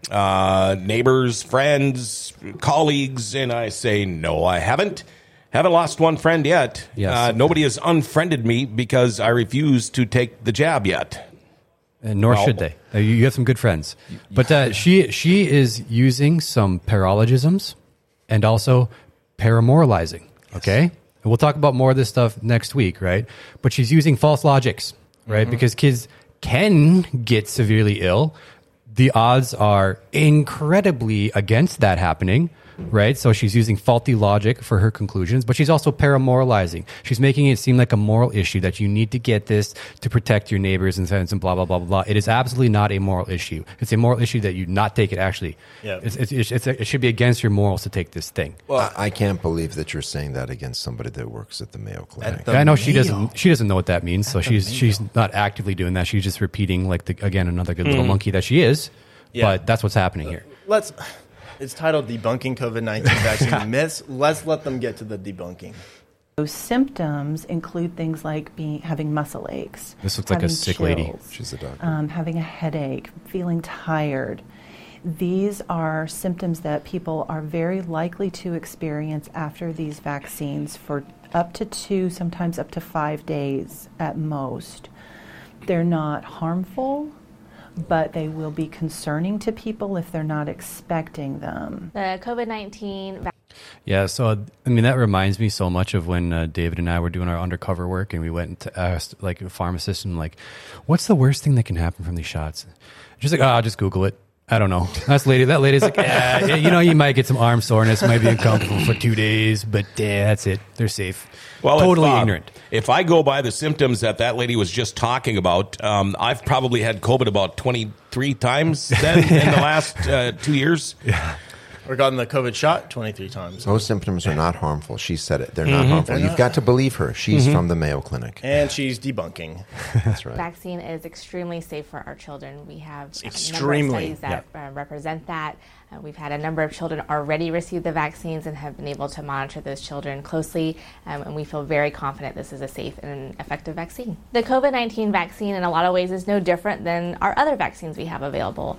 Uh, neighbors, friends, colleagues, and I say, no, I haven't. Haven't lost one friend yet. Yes. Uh, nobody has unfriended me because I refuse to take the jab yet. And nor Well- should they. Uh, You you have some good friends, but uh, she she is using some paralogisms and also paramoralizing. Okay, and we'll talk about more of this stuff next week, right? But she's using false logics, right? Because kids can get severely ill. The odds are incredibly against that happening. Right, so she's using faulty logic for her conclusions, but she's also paramoralizing. She's making it seem like a moral issue that you need to get this to protect your neighbors and friends and blah blah blah blah blah. It is absolutely not a moral issue. It's a moral issue that you not take it. Actually, Yeah. it's, it's, it's, it's, it should be against your morals to take this thing. I, I can't believe that you're saying that against somebody that works at the Mayo Clinic. the- I know she Mayo. doesn't. She doesn't know what that means, so she's she's not actively doing that. She's just repeating, like the, again, another good little monkey that she is. Yeah. But that's what's happening here. Let's. It's titled "Debunking COVID nineteen Vaccine Myths." Let's let them get to the debunking. Those symptoms include things like being having muscle aches. This looks like a having sick lady. chills, She's a doctor. Um, having a headache, feeling tired. These are symptoms that people are very likely to experience after these vaccines for up to two, sometimes up to five days at most. They're not harmful, but they will be concerning to people if they're not expecting them. The COVID nineteen vaccine. Yeah, so I mean that reminds me so much of when uh, David and I were doing our undercover work, and we went and asked like a pharmacist, and like, "What's the worst thing that can happen from these shots?" She's like, "Oh, I'll just Google it. I don't know." That's lady. That lady's like, eh, "You know, you might get some arm soreness, might be uncomfortable for two days, but yeah, that's it. They're safe." Well, totally if, uh, ignorant. If I go by the symptoms that that lady was just talking about, um, I've probably had COVID about twenty-three times then in the last uh, two years. Yeah. Or gotten the COVID shot twenty-three times. Those symptoms are not harmful. She said it. They're not harmful. You've got to believe her. She's from the Mayo Clinic. And she's debunking. That's right. Vaccine is extremely safe for our children. We have a Extremely, number of studies that uh, represent that. Uh, we've had a number of children already receive the vaccines and have been able to monitor those children closely, um, and we feel very confident this is a safe and effective vaccine. The COVID nineteen vaccine in a lot of ways is no different than our other vaccines we have available.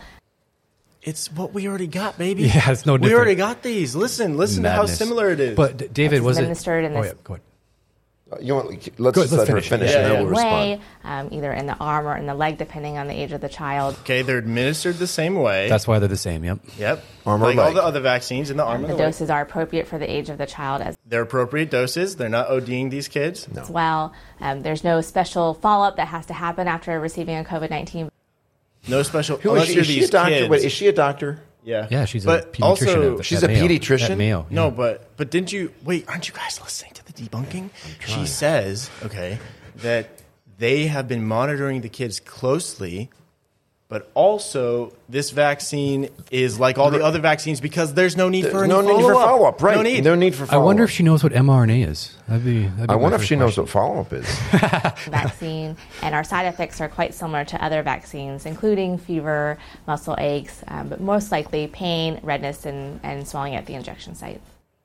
It's what we already got, baby. Yeah, it's no We different. already got these. Listen, listen to how Madness. similar it is. But D- David, It's was it? administered in Oh this- yeah, go ahead. You know what, let's Go- just let's let her finish. finish, Yeah, and then yeah. we'll respond. way, um, either in the arm or in the leg, depending on the age of the child. Okay, they're administered the same way. That's why they're the same. Yep. Yep. Arm or like all leg. the other vaccines in the arm The and the leg. doses are appropriate for the age of the child as They're appropriate doses. They're not ODing these kids. as well. Um, there's no special follow-up that has to happen after receiving a COVID nineteen. No special. Who unless is she? you're Is she these a doctor? kids. Wait, is she a doctor? Yeah. Yeah, she's but a pediatrician. Also, at, she's at a Mayo, pediatrician? At Mayo. No, yeah. but but didn't you wait? Aren't you guys listening to the debunking? She says, okay, that they have been monitoring the kids closely, but also this vaccine is like all the other vaccines because there's no need There's for any no need for follow-up. follow-up, right? No need. No need for I follow-up. wonder if she knows what mRNA is. That'd be. That'd be I my wonder if first she knows question. what follow-up is. vaccine, and our side effects are quite similar to other vaccines, including fever, muscle aches, um, but most likely pain, redness, and, and swelling at the injection site.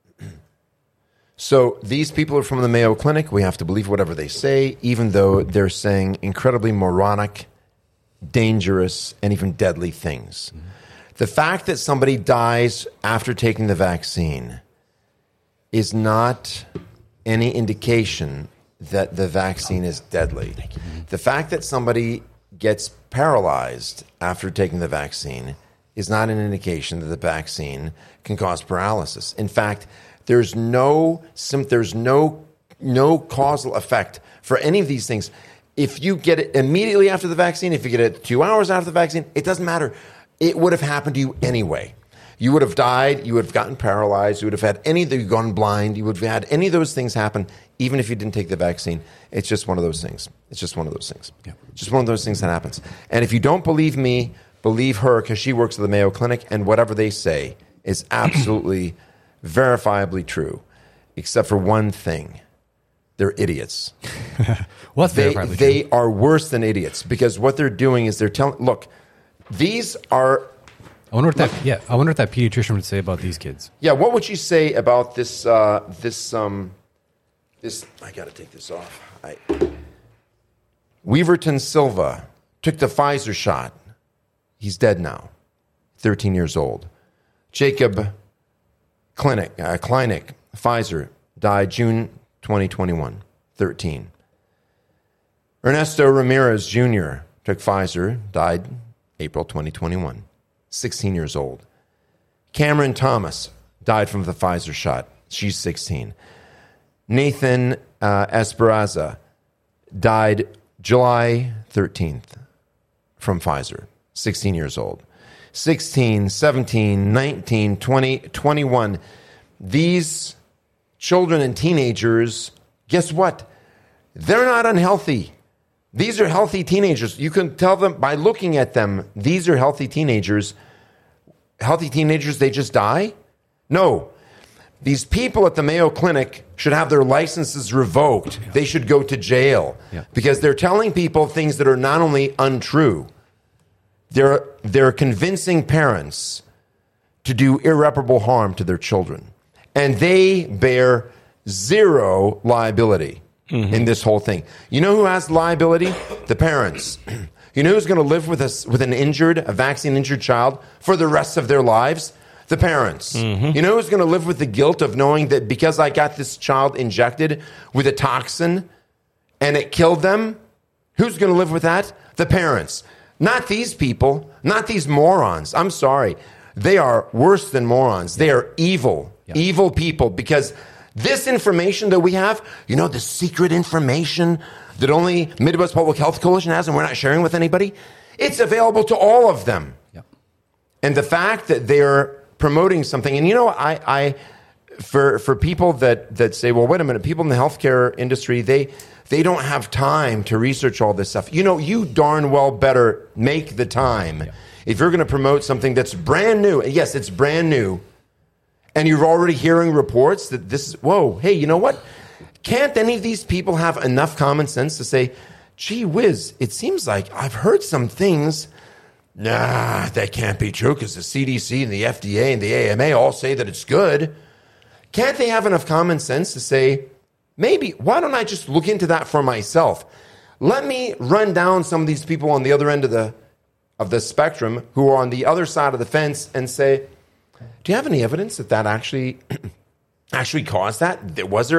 So these people are from the Mayo Clinic. We have to believe whatever they say, even though they're saying incredibly moronic, dangerous, and even deadly things. Mm-hmm. The fact that somebody dies after taking the vaccine is not any indication that the vaccine is deadly. The fact that somebody gets paralyzed after taking the vaccine is not an indication that the vaccine can cause paralysis. In fact, there's no there's no no causal effect for any of these things. If you get it immediately after the vaccine, if you get it two hours after the vaccine, it doesn't matter. It would have happened to you anyway. You would have died. You would have gotten paralyzed. You would have had any of the, gone blind. You would have had any of those things happen, even if you didn't take the vaccine. It's just one of those things. It's just one of those things. Yeah. Just one of those things that happens. And if you don't believe me, believe her, because she works at the Mayo Clinic, and whatever they say is absolutely verifiably true, except for one thing. They're idiots. What's they, verifiably they true? are worse than idiots, because what they're doing is they're telling, look, these are... I wonder what that. Yeah, I wonder what that pediatrician would say about these kids. Yeah, what would she say about this, uh, this, um, this, I got to take this off. I, Weaverton Silva took the Pfizer shot. He's dead now, thirteen years old. Jacob Clinic, uh, Kleinig, Pfizer, died June twenty twenty-one, thirteen. Ernesto Ramirez Junior took Pfizer, died April twenty twenty-one, sixteen years old. Cameron Thomas died from the Pfizer shot. She's sixteen. Nathan uh, Esperanza died July thirteenth from Pfizer, sixteen years old. sixteen, seventeen, nineteen, twenty, twenty-one. These children and teenagers, guess what? They're not unhealthy. These are healthy teenagers. You can tell them by looking at them, these are healthy teenagers. Healthy teenagers, they just die? No. These people at the Mayo Clinic should have their licenses revoked. Yeah. They should go to jail yeah. because they're telling people things that are not only untrue, they're, they're convincing parents to do irreparable harm to their children. And they bear zero liability mm-hmm. in this whole thing. You know who has liability? The parents. You know who's going to live with a, with an injured, a vaccine-injured child for the rest of their lives? The parents. Mm-hmm. You know who's going to live with the guilt of knowing that because I got this child injected with a toxin and it killed them? Who's going to live with that? The parents. Not these people. Not these morons. I'm sorry. They are worse than morons. They are evil. Yeah. Evil people. Because this information that we have, you know, the secret information that only Midwest Public Health Coalition has and we're not sharing with anybody, it's available to all of them. Yeah. And the fact that they're promoting something, and you know, I, I for for people that, that say, well, wait a minute, people in the healthcare industry, they they don't have time to research all this stuff. You know, you darn well better make the time. Yeah. If you're going to promote something that's brand new, yes, it's brand new, and you're already hearing reports that this is, whoa, hey, you know what? Can't any of these people have enough common sense to say, gee whiz, it seems like I've heard some things. Nah, that can't be true because the C D C and the F D A and the A M A all say that it's good. Can't they have enough common sense to say, maybe, why don't I just look into that for myself? Let me run down some of these people on the other end of the of the spectrum who are on the other side of the fence and say, do you have any evidence that that actually actually caused that? Was there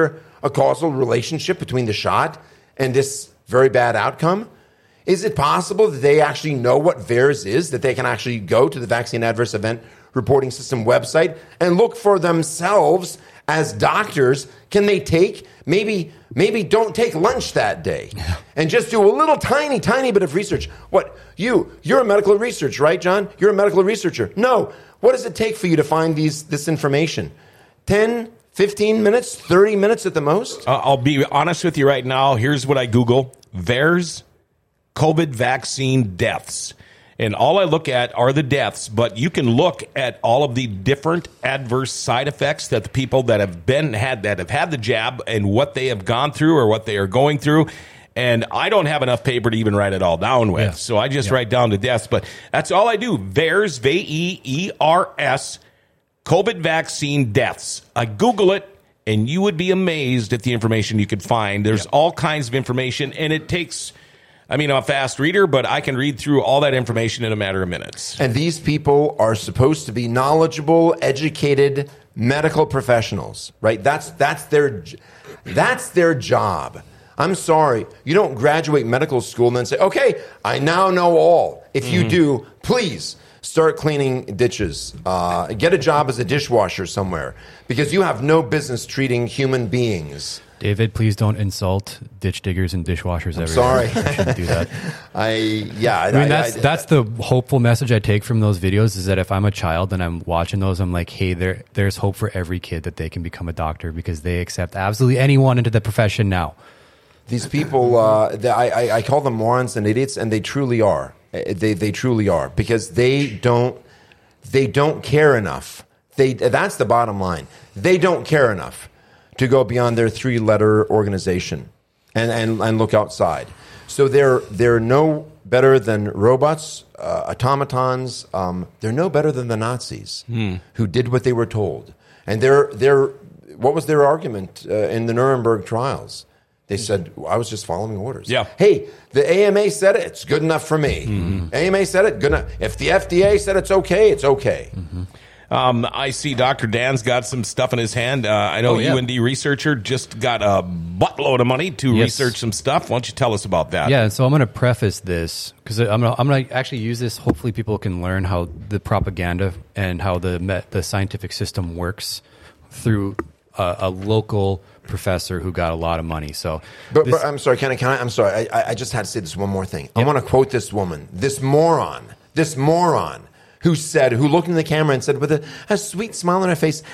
a causal relationship between the shot and this very bad outcome? Is it possible that they actually know what V A E R S is, that they can actually go to the Vaccine Adverse Event Reporting System website and look for themselves as doctors? Can they take, maybe maybe don't take lunch that day and just do a little tiny, tiny bit of research? What, you, you're a medical researcher, right, John? You're a medical researcher. No. What does it take for you to find these this information? ten, fifteen minutes, thirty minutes at the most? Uh, I'll be honest with you right now. Here's what I Google. V A E R S COVID vaccine deaths. And all I look at are the deaths, but you can look at all of the different adverse side effects that the people that have been had that have had the jab and what they have gone through or what they are going through. And I don't have enough paper to even write it all down with. Yeah. So I just yeah. write down the deaths, but that's all I do. V A E R S, V A E E R S, COVID vaccine deaths. I Google it, and you would be amazed at the information you could find. There's yeah. all kinds of information, and it takes... I mean, I'm a fast reader, but I can read through all that information in a matter of minutes. And these people are supposed to be knowledgeable, educated medical professionals, right? That's that's their that's their job. I'm sorry, you don't graduate medical school and then say, "Okay, I now know all." If you mm-hmm. do, please start cleaning ditches. Uh, get a job as a dishwasher somewhere, because you have no business treating human beings. David, please don't insult ditch diggers and dishwashers. I'm sorry. I shouldn't do that. I yeah. I mean, that's I, I, that's the hopeful message I take from those videos, is that if I'm a child and I'm watching those, I'm like, hey, there there's hope for every kid that they can become a doctor, because they accept absolutely anyone into the profession now. These people, uh, they, I, I call them morons and idiots, and they truly are. They they truly are, because they don't they don't care enough. They that's the bottom line. They don't care enough to go beyond their three-letter organization and, and, and look outside. So they're they're no better than robots, uh, automatons. Um, they're no better than the Nazis mm. who did what they were told. And they're they're what was their argument uh, in the Nuremberg trials? They said, I was just following orders. Yeah. Hey, the A M A said it. It's good enough for me. Mm-hmm. A M A said it. Good enough. If the F D A said it's okay, it's okay. Mm-hmm. Um, I see Doctor Dan's got some stuff in his hand. Uh, I know oh, yeah. U N D researcher just got a buttload of money to yes. research some stuff. Why don't you tell us about that? Yeah, so I'm going to preface this because I'm going I'm to actually use this. Hopefully people can learn how the propaganda and how the the scientific system works through a, a local professor who got a lot of money. So, but, this, but I'm sorry, can I, can I, I'm sorry. I, I just had to say this one more thing. Yep. I want to quote this woman, this moron, this moron. Who said, who looked in the camera and said with a, a sweet smile on her face,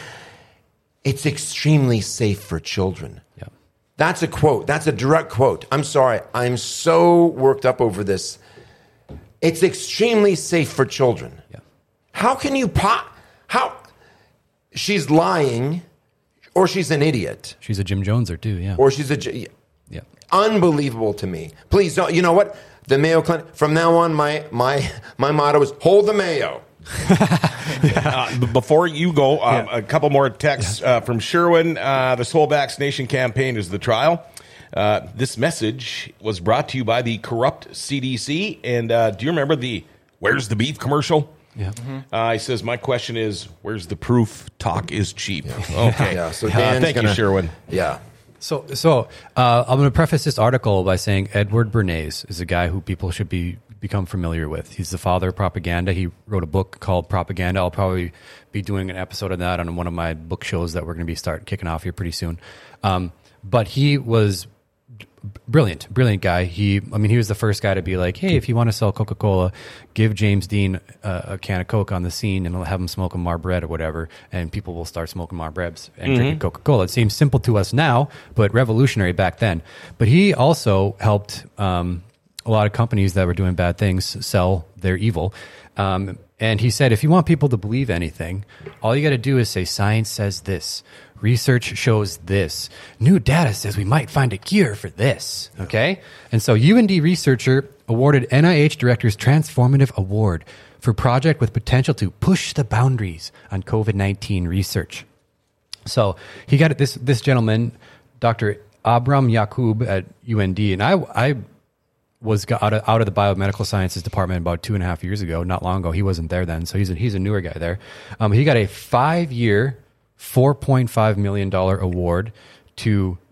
it's extremely safe for children. Yeah. That's a quote. That's a direct quote. I'm sorry. I'm so worked up over this. It's extremely safe for children. Yeah. How can you pop? How? She's lying, or she's an idiot. She's a Jim Joneser too, yeah. Or she's a... Yeah. Unbelievable to me. Please don't... You know what? The Mayo Clinic. From now on, my my my motto is hold the Mayo. uh, before you go, um, yeah. a couple more texts uh, from Sherwin. Uh, this whole vaccination campaign is the trial. Uh, this message was brought to you by the corrupt C D C. And uh, do you remember the "Where's the beef" commercial? Yeah. Mm-hmm. Uh, he says, "My question is, where's the proof? Talk is cheap." Yeah. Okay. Yeah. So uh, thank gonna, you, Sherwin. Yeah. So, so uh, I'm going to preface this article by saying Edward Bernays is a guy who people should be become familiar with. He's the father of propaganda. He wrote a book called Propaganda. I'll probably be doing an episode of that on one of my book shows that we're going to be start kicking off here pretty soon. Um, but he was brilliant, brilliant guy. He, I mean, he was the first guy to be like, hey, if you want to sell Coca-Cola, give James Dean a, a can of Coke on the scene and have him smoke a Marlboro or whatever, and people will start smoking Marlboros and mm-hmm. drinking Coca-Cola. It seems simple to us now, but revolutionary back then. But he also helped um, a lot of companies that were doing bad things sell their evil. Um, and he said, if you want people to believe anything, all you got to do is say, science says this. Research shows this. New data says we might find a cure for this. Okay? And so U N D researcher awarded N I H director's Transformative Award for project with potential to push the boundaries on COVID nineteen research. So he got it, this this gentleman, Doctor Abram Yacoub at U N D, and I I was out of, out of the biomedical sciences department about two and a half years ago, not long ago. He wasn't there then, so he's a, he's a newer guy there. Um, he got a five-year, four point five million dollars award to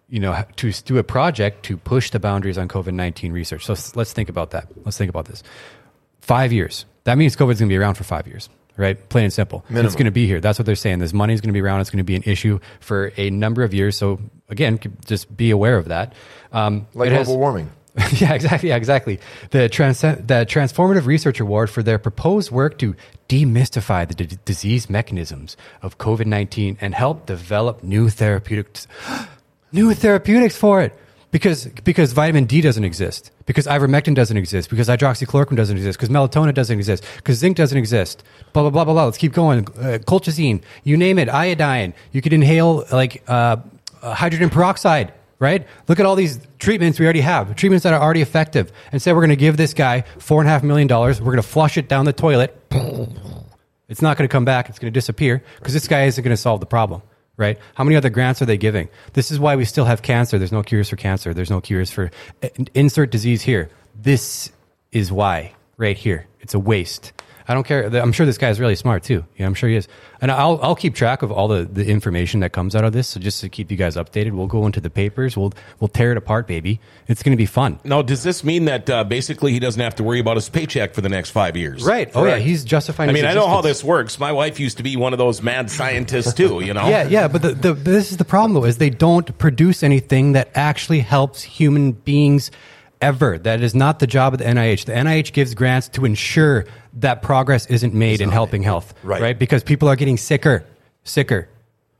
you know, to do a project to push the boundaries on COVID nineteen research. So let's think about that. Let's think about this. Five years. That means COVID's going to be around for five years, right? Plain and simple. Minimum. It's going to be here. That's what they're saying. This money is going to be around. It's going to be an issue for a number of years. So again, just be aware of that. Um, like it has- global warming. yeah, exactly. Yeah, exactly. The trans- the Transformative Research Award for their proposed work to demystify the d- disease mechanisms of COVID nineteen and help develop new therapeutics, new therapeutics for it. Because because vitamin D doesn't exist, because ivermectin doesn't exist, because hydroxychloroquine doesn't exist, because melatonin doesn't exist, because zinc doesn't exist. Blah blah blah blah blah. Let's keep going. Uh, colchicine, you name it. Iodine. You could inhale like uh, uh, hydrogen peroxide. Right? Look at all these treatments we already have, treatments that are already effective, and say we're going to give this guy four and a half million dollars. We're going to flush it down the toilet. It's not going to come back. It's going to disappear because this guy isn't going to solve the problem. Right? How many other grants are they giving? This is why we still have cancer. There's no cures for cancer. There's no cures for insert disease here. This is why right here. It's a waste. I don't care. I'm sure this guy's really smart too. Yeah, I'm sure he is. And I'll I'll keep track of all the, the information that comes out of this. So just to keep you guys updated, we'll go into the papers. We'll we'll tear it apart, baby. It's going to be fun. Now, does this mean that uh, basically he doesn't have to worry about his paycheck for the next five years? Right. Oh, yeah. He's justifying I his mean, I know how existence. this works. My wife used to be one of those mad scientists too, you know? Yeah, yeah. But the, the, this is the problem, though, is they don't produce anything that actually helps human beings ever. That is not the job of the N I H. The N I H gives grants to ensure that progress isn't made in helping health. Right. Right? Because people are getting sicker, sicker.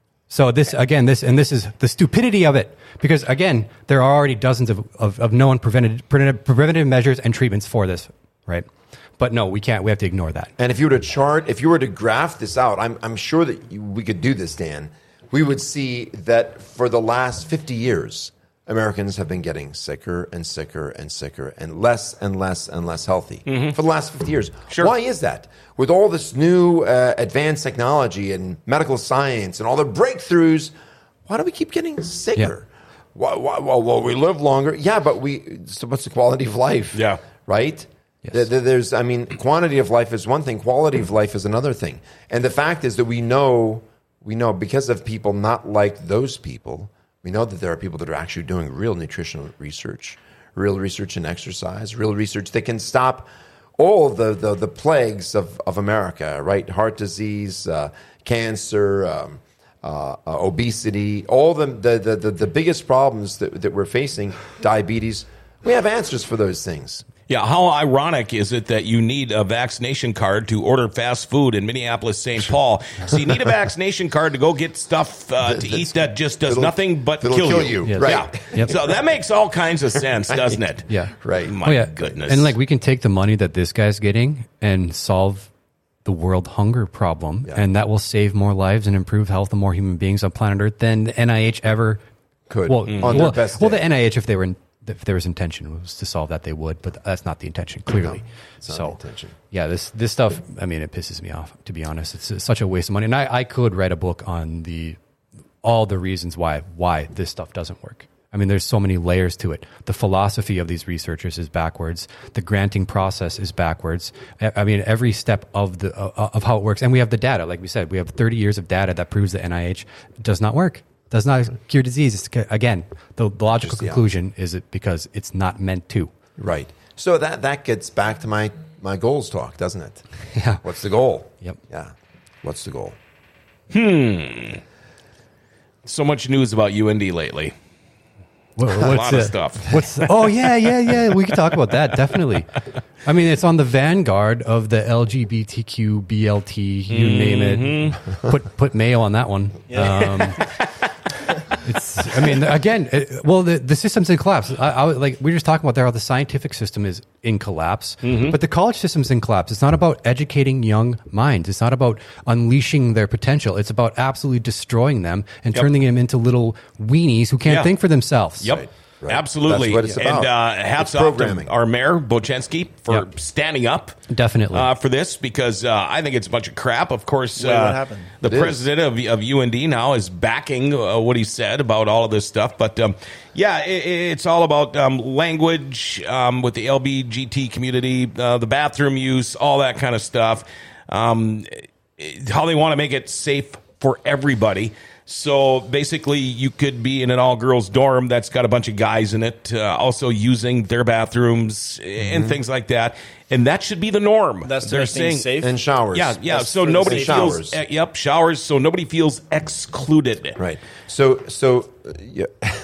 So this, again, this, and this is the stupidity of it. Because, again, there are already dozens of, of, of known preventive, preventive, preventive measures and treatments for this. Right? But no, we can't. We have to ignore that. And if you were to chart, if you were to graph this out, I'm, I'm sure that you, we could do this, Dan. We would see that for the last fifty years, Americans have been getting sicker and sicker and sicker and less and less and less healthy Mm-hmm. for the last fifty years. Sure. Why is that? With all this new uh, advanced technology and medical science and all the breakthroughs, why do we keep getting sicker? Why, why, well, well, we live longer. Yeah, but we. So what's the quality of life? Yeah. Right? Yes. There- there- There's, I mean, quantity of life is one thing, quality of life is another thing. And the fact is that we know, we know because of people not like those people, we know that there are people that are actually doing real nutritional research, real research in exercise, real research that can stop all the, the, the plagues of, of America, right? Heart disease, uh, cancer, um, uh, uh, obesity, all the, the, the, the, the biggest problems that, that we're facing, diabetes. We have answers for those things. Yeah, how ironic is it that you need a vaccination card to order fast food in Minneapolis, Saint Paul? So you need a vaccination card to go get stuff uh, to eat that just does It'll- nothing but it'll kill, kill you. you. Yes. Right. Yeah. Yep. So that makes all kinds of sense, doesn't it? Yeah. Right. My Oh, yeah. goodness. And like we can take the money that this guy's getting and solve the world hunger problem, Yeah. and that will save more lives and improve health of more human beings on planet Earth than the N I H ever Could. Well, Mm. well, On their best well, day. the N I H, if they were in, if there was intention was to solve that, they would, but that's not the intention. Clearly, No, it's not so the intention. yeah, this this stuff. I mean, it pisses me off, to be honest. It's, it's such a waste of money, and I, I could write a book on the all the reasons why why this stuff doesn't work. I mean, there's so many layers to it. The philosophy of these researchers is backwards. The granting process is backwards. I I mean, every step of the uh, of how it works, and we have the data. Like we said, we have thirty years of data that proves the N I H does not work. Does not cure disease. It's, again, the logical Just the conclusion is it because it's not meant to. Right. So that that gets back to my my goals talk, doesn't it? Yeah. What's the goal? Yep. Yeah. What's the goal? So much news about U N D lately. What, A lot of stuff. What's? Oh yeah, yeah, yeah. We can talk about that definitely. I mean, it's on the vanguard of the L G B T Q, B L T, you name it. Put put Mayo on that one. Um, it's. I mean, again, it, well, the the system's in collapse. I, I was- like we were just talking about there. How the scientific system is in collapse, but the college system's in collapse. It's not about educating young minds. It's not about unleashing their potential. It's about absolutely destroying them and Yep. turning them into little weenies who can't Yeah. think for themselves. Yep. Right, right. Absolutely. That's what it's about. And uh, hats It's off programming. to our mayor, Bochenski, for Yep. standing up. Definitely. Uh, for this, because uh, I think it's a bunch of crap. Of course, Wait, uh, what happened? the It is. president of, of U N D now is backing uh, what he said about all of this stuff. But um, yeah, it, it's all about um, language um, with the L G B T community, uh, the bathroom use, all that kind of stuff. Um, how they want to make it safe for everybody. So basically, you could be in an all-girls dorm that's got a bunch of guys in it, uh, also using their bathrooms and Mhm. things like that. And that should be the norm. That's to They're make things saying safe? And showers. Yeah, yeah. That's so for the nobody safe feels. showers. Uh, yep, showers. So nobody feels excluded. Right. So, so, uh, yeah.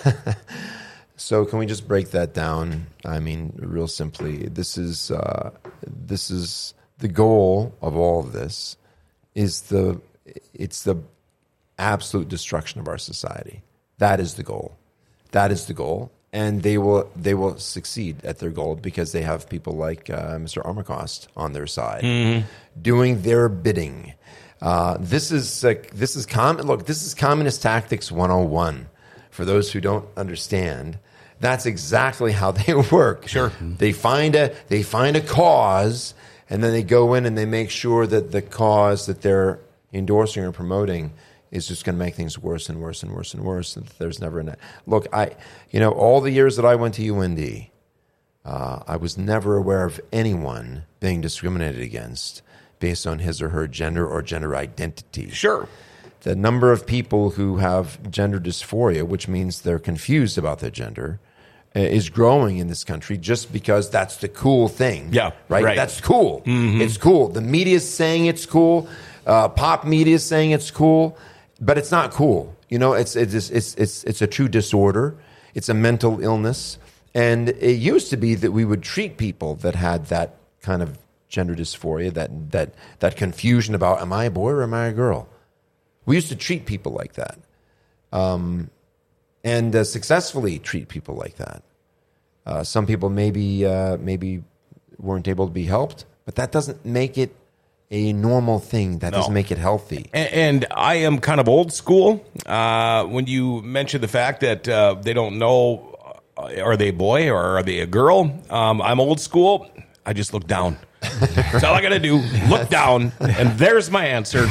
So can we just break that down? I mean, real simply, this is uh, this is the goal of all of this. Is the it's the absolute destruction of our society. That is the goal. That is the goal, and they will they will succeed at their goal because they have people like uh, Mister Armacost on their side, Mhm. doing their bidding. Uh, this is uh, this is com- look. This is communist tactics one oh one. For those who don't understand, that's exactly how they work. Sure, they find a they find a cause, and then they go in and they make sure that the cause that they're endorsing or promoting is just going to make things worse and worse and worse and worse. And there's never an look. I, you know, all the years that I went to U N D, uh, I was never aware of anyone being discriminated against based on his or her gender or gender identity. Sure. The number of people who have gender dysphoria, which means they're confused about their gender, uh, is growing in this country just because that's the cool thing. Yeah, right. right. That's cool. Mhm. It's cool. The media's saying it's cool. Uh, pop media is saying it's cool, but it's not cool. You know, it's it's it's it's it's a true disorder. It's a mental illness, and it used to be that we would treat people that had that kind of gender dysphoria, that that that confusion about am I a boy or am I a girl? We used to treat people like that, um, and uh, successfully treat people like that. Uh, some people maybe uh, maybe weren't able to be helped, but that doesn't make it a normal thing. That No. doesn't make it healthy. And, and I am kind of old school. Uh, when you mention the fact that uh, they don't know, uh, are they a boy or are they a girl? Um, I'm old school. I just look down. That's all I got to do. Look down, and there's my answer.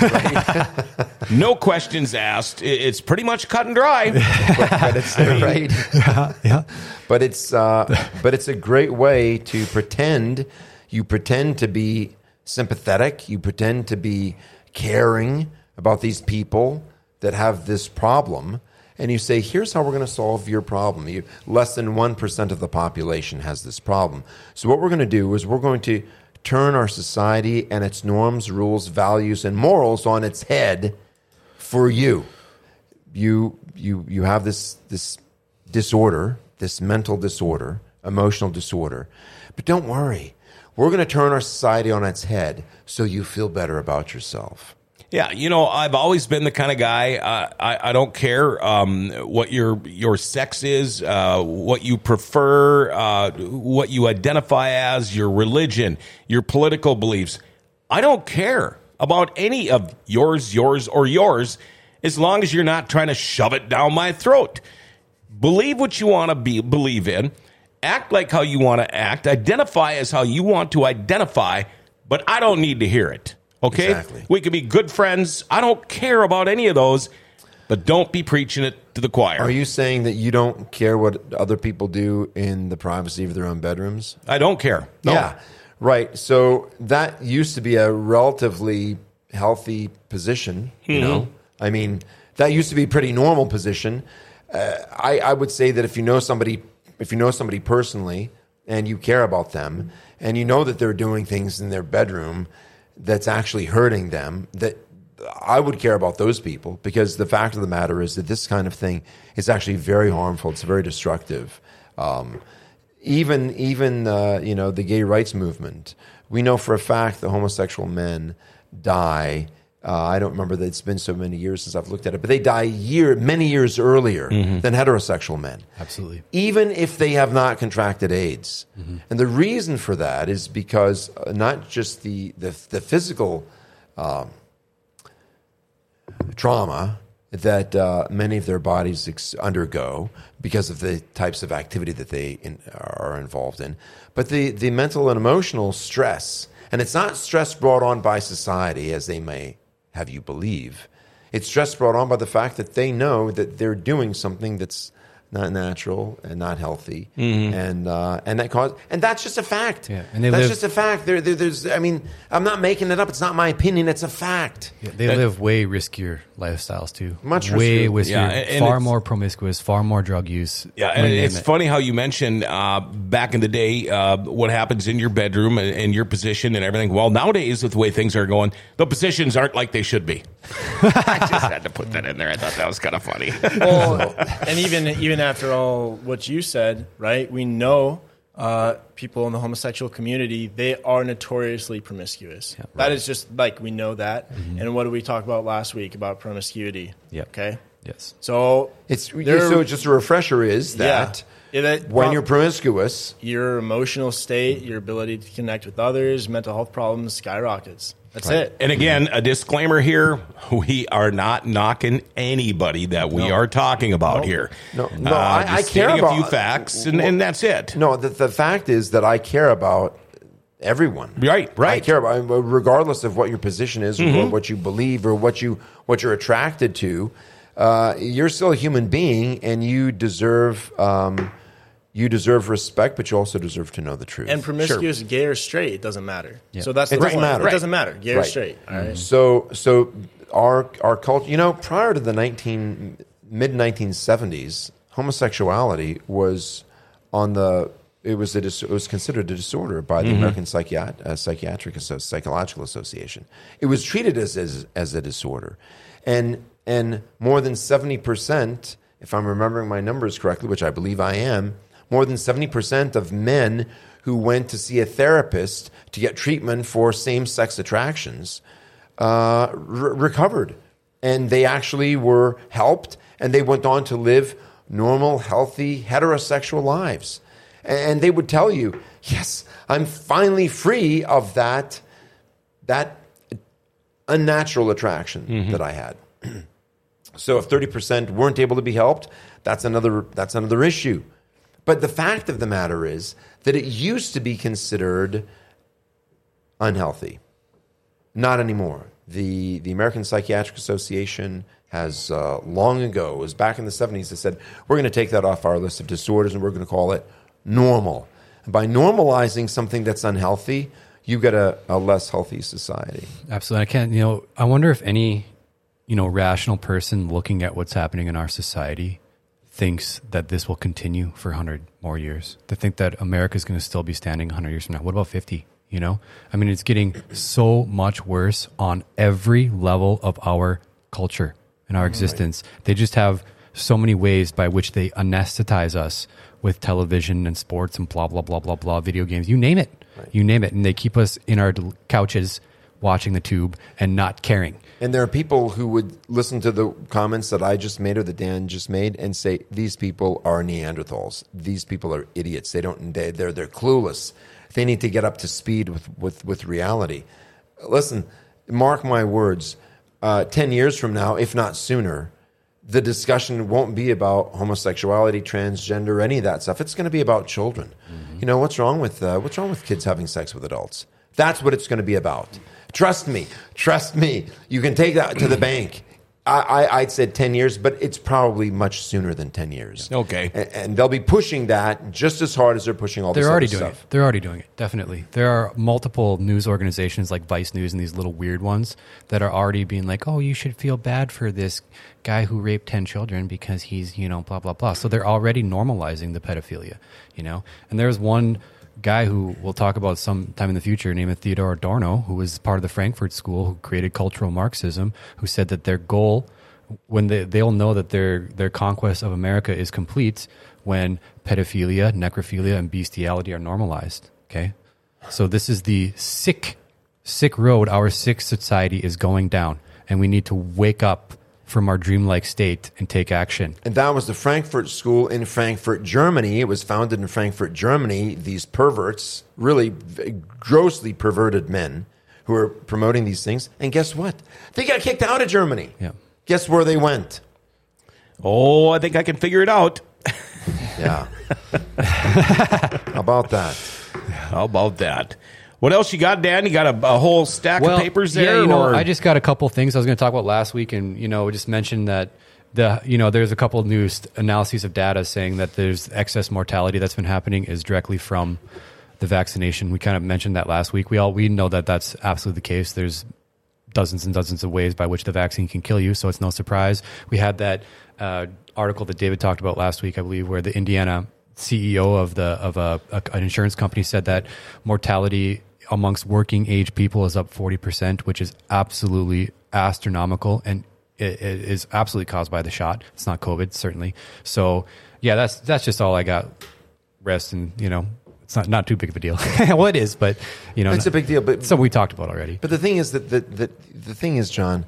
No questions asked. It- It's pretty much cut and dry. but, but it's I mean, right. yeah, yeah. But it's uh, but it's a great way to pretend. You pretend to be sympathetic. You pretend to be caring about these people that have this problem, and you say, "Here's how we're going to solve your problem." You, less than one percent of the population has this problem. So what we're going to do is we're going to turn our society and its norms, rules, values, and morals on its head for you. You you you have this this disorder, this mental disorder, emotional disorder. But don't worry. We're going to turn our society on its head so you feel better about yourself. Yeah, you know, I've always been the kind of guy. Uh, I, I don't care um, what your your sex is, uh, what you prefer, uh, what you identify as, your religion, your political beliefs. I don't care about any of yours, yours, or yours, as long as you're not trying to shove it down my throat. Believe what you want to be believe in. Act like how you want to act. Identify as how you want to identify. But I don't need to hear it. Okay? Exactly. We could be good friends. I don't care about any of those, but don't be preaching it to the choir. Are you saying that you don't care what other people do in the privacy of their own bedrooms? I don't care. No. Yeah, right. So that used to be a relatively healthy position, you Mhm. know? I mean, that used to be a pretty normal position. Uh, I, I would say that if you know somebody, if you know somebody personally and you care about them and you know that they're doing things in their bedroom that's actually hurting them, that I would care about those people, because the fact of the matter is that this kind of thing is actually very harmful. It's very destructive. Um, even even uh, you know, the gay rights movement, we know for a fact that homosexual men die. Uh, I don't remember that it's been so many years since I've looked at it, but they die year many years earlier Mhm. than heterosexual men. Absolutely. Even if they have not contracted AIDS. Mhm. And the reason for that is because uh, not just the, the, the physical um, trauma that uh, many of their bodies ex- undergo because of the types of activity that they in, are involved in, but the, the mental and emotional stress. And it's not stress brought on by society, as they may have you believe. It's stress brought on by the fact that they know that they're doing something that's not natural, and not healthy, Mm-hmm. and uh, and that cause, and that's just a fact. Yeah, and they that's live- just a fact. There, there, there's, I mean, I'm not making it up. It's not my opinion. It's a fact. Yeah, they That- live way riskier lifestyles too. Much way riskier. riskier, Yeah, and- and far it's- more promiscuous, far more drug use. Yeah, and You name it's it. funny how you mentioned uh, back in the day uh, what happens in your bedroom and, and your position and everything. Well, nowadays, with the way things are going, the positions aren't like they should be. I just had to put that in there. I thought that was kind of funny. Well, and even even after all what you said, right? We know uh, people in the homosexual community, they are notoriously promiscuous. Yeah, That is just like we know that. Mm-hmm. And what did we talk about last week about promiscuity? Yep. Okay. Yes. So It's there- so just a refresher is that Yeah, that when prob- you're promiscuous, your emotional state, your ability to connect with others, mental health problems skyrockets. That's it. And again, a disclaimer here: we are not knocking anybody that we are talking about here. No, no, Uh, I- I just care stating a few about- facts, and, and that's it. no, the, the fact is that I care about everyone. Right, right. I care about, regardless of what your position is, or Mm-hmm. what you believe, or what you what you're attracted to. Uh, you're still a human being, and you deserve um, you deserve respect, but you also deserve to know the truth. And promiscuous, gay or straight, it doesn't matter. Yeah. So that's It the doesn't point. matter. It Right. doesn't matter, gay or Right. straight. All right. So, so our our culture, you know, prior to the nineteen mid nineteen seventies, homosexuality was on the it was a dis, it was considered a disorder by the American Psychiat, uh, Psychiatric Asso- Psychological Association. It was treated as as, as a disorder, and and more than seventy percent, if I'm remembering my numbers correctly, which I believe I am, more than seventy percent of men who went to see a therapist to get treatment for same-sex attractions uh, re- recovered. And they actually were helped, and they went on to live normal, healthy, heterosexual lives. And they would tell you, yes, I'm finally free of that, that unnatural attraction that I had. So if thirty percent weren't able to be helped, that's another, that's another issue. But the fact of the matter is that it used to be considered unhealthy. Not anymore. The the American Psychiatric Association has uh, long ago, it was back in the seventies, they said, we're going to take that off our list of disorders and we're going to call it normal. And by normalizing something that's unhealthy, you get a, a less healthy society. Absolutely. I can't, you know, I wonder if any, you know, rational person looking at what's happening in our society thinks that this will continue for one hundred more years. To think that America is going to still be standing one hundred years from now. What about fifty? You know, I mean, it's getting so much worse on every level of our culture and our existence. They just have so many ways by which they anesthetize us with television and sports and blah, blah, blah, blah, blah, video games. You name it. Right. You name it. And they keep us in our couches watching the tube and not caring. And there are people who would listen to the comments that I just made or that Dan just made and say, these people are Neanderthals. These people are idiots. They don't, they, they're, they're clueless. They need to get up to speed with, with, with reality. Listen, mark my words, uh, ten years from now, if not sooner, the discussion won't be about homosexuality, transgender, any of that stuff. It's going to be about children. Mm-hmm. You know, what's wrong with uh, what's wrong with kids having sex with adults? That's what it's going to be about. Trust me. Trust me. You can take that to the bank. I, I, I'd said ten years, but it's probably much sooner than ten years. Okay. And, and they'll be pushing that just as hard as they're pushing all this They're already other doing stuff. it. They're already doing it. Definitely. There are multiple news organizations like Vice News and these little weird ones that are already being like, oh, you should feel bad for this guy who raped ten children because he's, you know, blah, blah, blah. So they're already normalizing the pedophilia, you know? And there's one guy who we'll talk about sometime in the future named Theodore Adorno, who was part of the Frankfurt School, who created cultural Marxism, who said that their goal, when they, they'll know that their, their conquest of America is complete when pedophilia, necrophilia, and bestiality are normalized. Okay? So this is the sick, sick road our sick society is going down. And we need to wake up from our dreamlike state and take action. And that was the Frankfurt School in Frankfurt, Germany. It was founded in Frankfurt, Germany. These perverts, really v- grossly perverted men who were promoting these things. And guess what? They got kicked out of Germany. Yeah. Guess where they went? Oh, I think I can figure it out. Yeah. How about that? How about that? What else you got, Dan? You got a, a whole stack of papers there? Yeah, you know, or? I just got a couple things I was going to talk about last week, and you know, just mention that the you know there's a couple of new st- analyses of data saying that there's excess mortality that's been happening is directly from the vaccination. We kind of mentioned that last week. We all we know that that's absolutely the case. There's dozens and dozens of ways by which the vaccine can kill you, so it's no surprise. We had that uh, article that David talked about last week, I believe, where the Indiana C E O of the of a, a an insurance company said that mortality amongst working age people is up forty percent, which is absolutely astronomical, and it, it is absolutely caused by the shot. It's not COVID, certainly. So yeah, that's that's just all I got. Rest and you know. It's not, not too big of a deal. Well, it is, but you know, it's a big deal. But something we talked about already. But the thing is that the the, the thing is, John,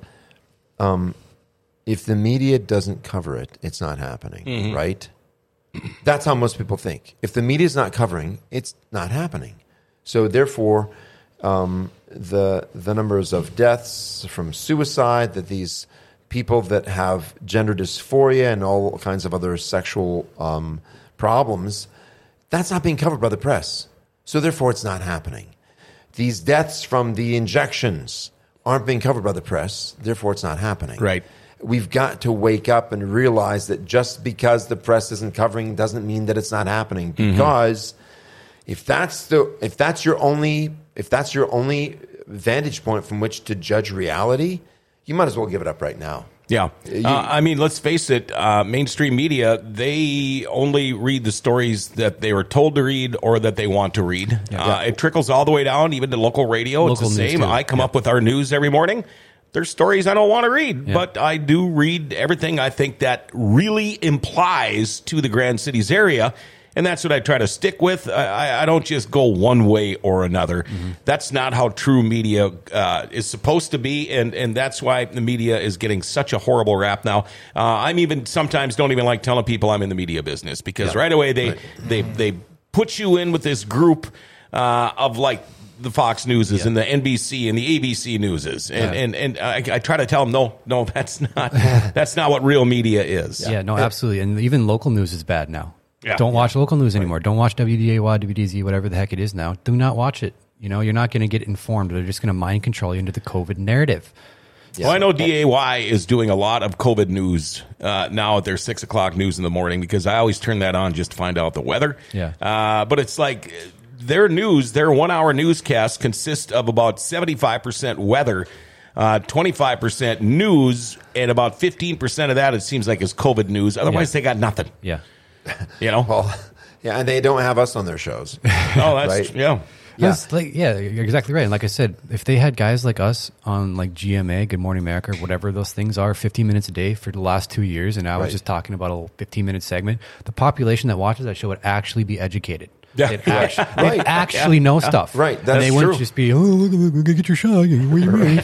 um, if the media doesn't cover it, it's not happening, mm-hmm. right? That's how most people think. If the media is not covering, it's not happening. So therefore, um, the the numbers of deaths from suicide, that these people that have gender dysphoria and all kinds of other sexual um, problems. That's not being covered by the press. So therefore, it's not happening. These deaths from the injections aren't being covered by the press. Therefore, it's not happening. Right. We've got to wake up and realize that just because the press isn't covering doesn't mean that it's not happening. Because mm-hmm. if that's the if that's your only if that's your only vantage point from which to judge reality, you might as well give it up right now. Yeah. Uh, I mean, let's face it, uh, mainstream media, they only read the stories that they were told to read or that they want to read. Yeah. Uh, it trickles all the way down, even to local radio. Local it's the same. I come yeah. up with our news every morning. There's stories I don't want to read, yeah. but I do read everything I think that really implies to the Grand Cities area. And that's what I try to stick with. I, I don't just go one way or another. Mm-hmm. That's not how true media uh, is supposed to be, and, and that's why the media is getting such a horrible rap now. Uh, I'm even sometimes don't even like telling people I'm in the media business because yeah. right away they, right. they they put you in with this group uh, of like the Fox Newses yeah. and the N B C and the A B C Newses, and yeah. and and I, I try to tell them no, no, that's not that's not what real media is. Yeah, yeah no, absolutely, and even local news is bad now. Yeah. Don't watch local news anymore. Don't watch W D A Y, W D Z, whatever the heck it is now. Do not watch it. You know, you're not going to get informed. They're just going to mind control you into the COVID narrative. Yeah. Well, I know D A Y is doing a lot of COVID news uh, now at their six o'clock news in the morning because I always turn that on just to find out the weather. Yeah. Uh, but it's like their news, their one-hour newscast consists of about seventy-five percent weather, uh, twenty-five percent news, and about fifteen percent of that it seems like is COVID news. Otherwise, yeah. they got nothing. Yeah. You know, well, yeah, and they don't have us on their shows. Oh, that's right? yeah, yeah, like, yeah. You're exactly right. And like I said, if they had guys like us on like G M A, Good Morning America, or whatever those things are, fifteen minutes a day for the last two years, and I was right. just talking about a little fifteen minute segment, the population that watches that show would actually be educated. Yeah, they'd actually, right. they'd actually yeah. know yeah. stuff. Right, that's and they wouldn't true. just be, oh, look, look, look, get your shot. What are you reading?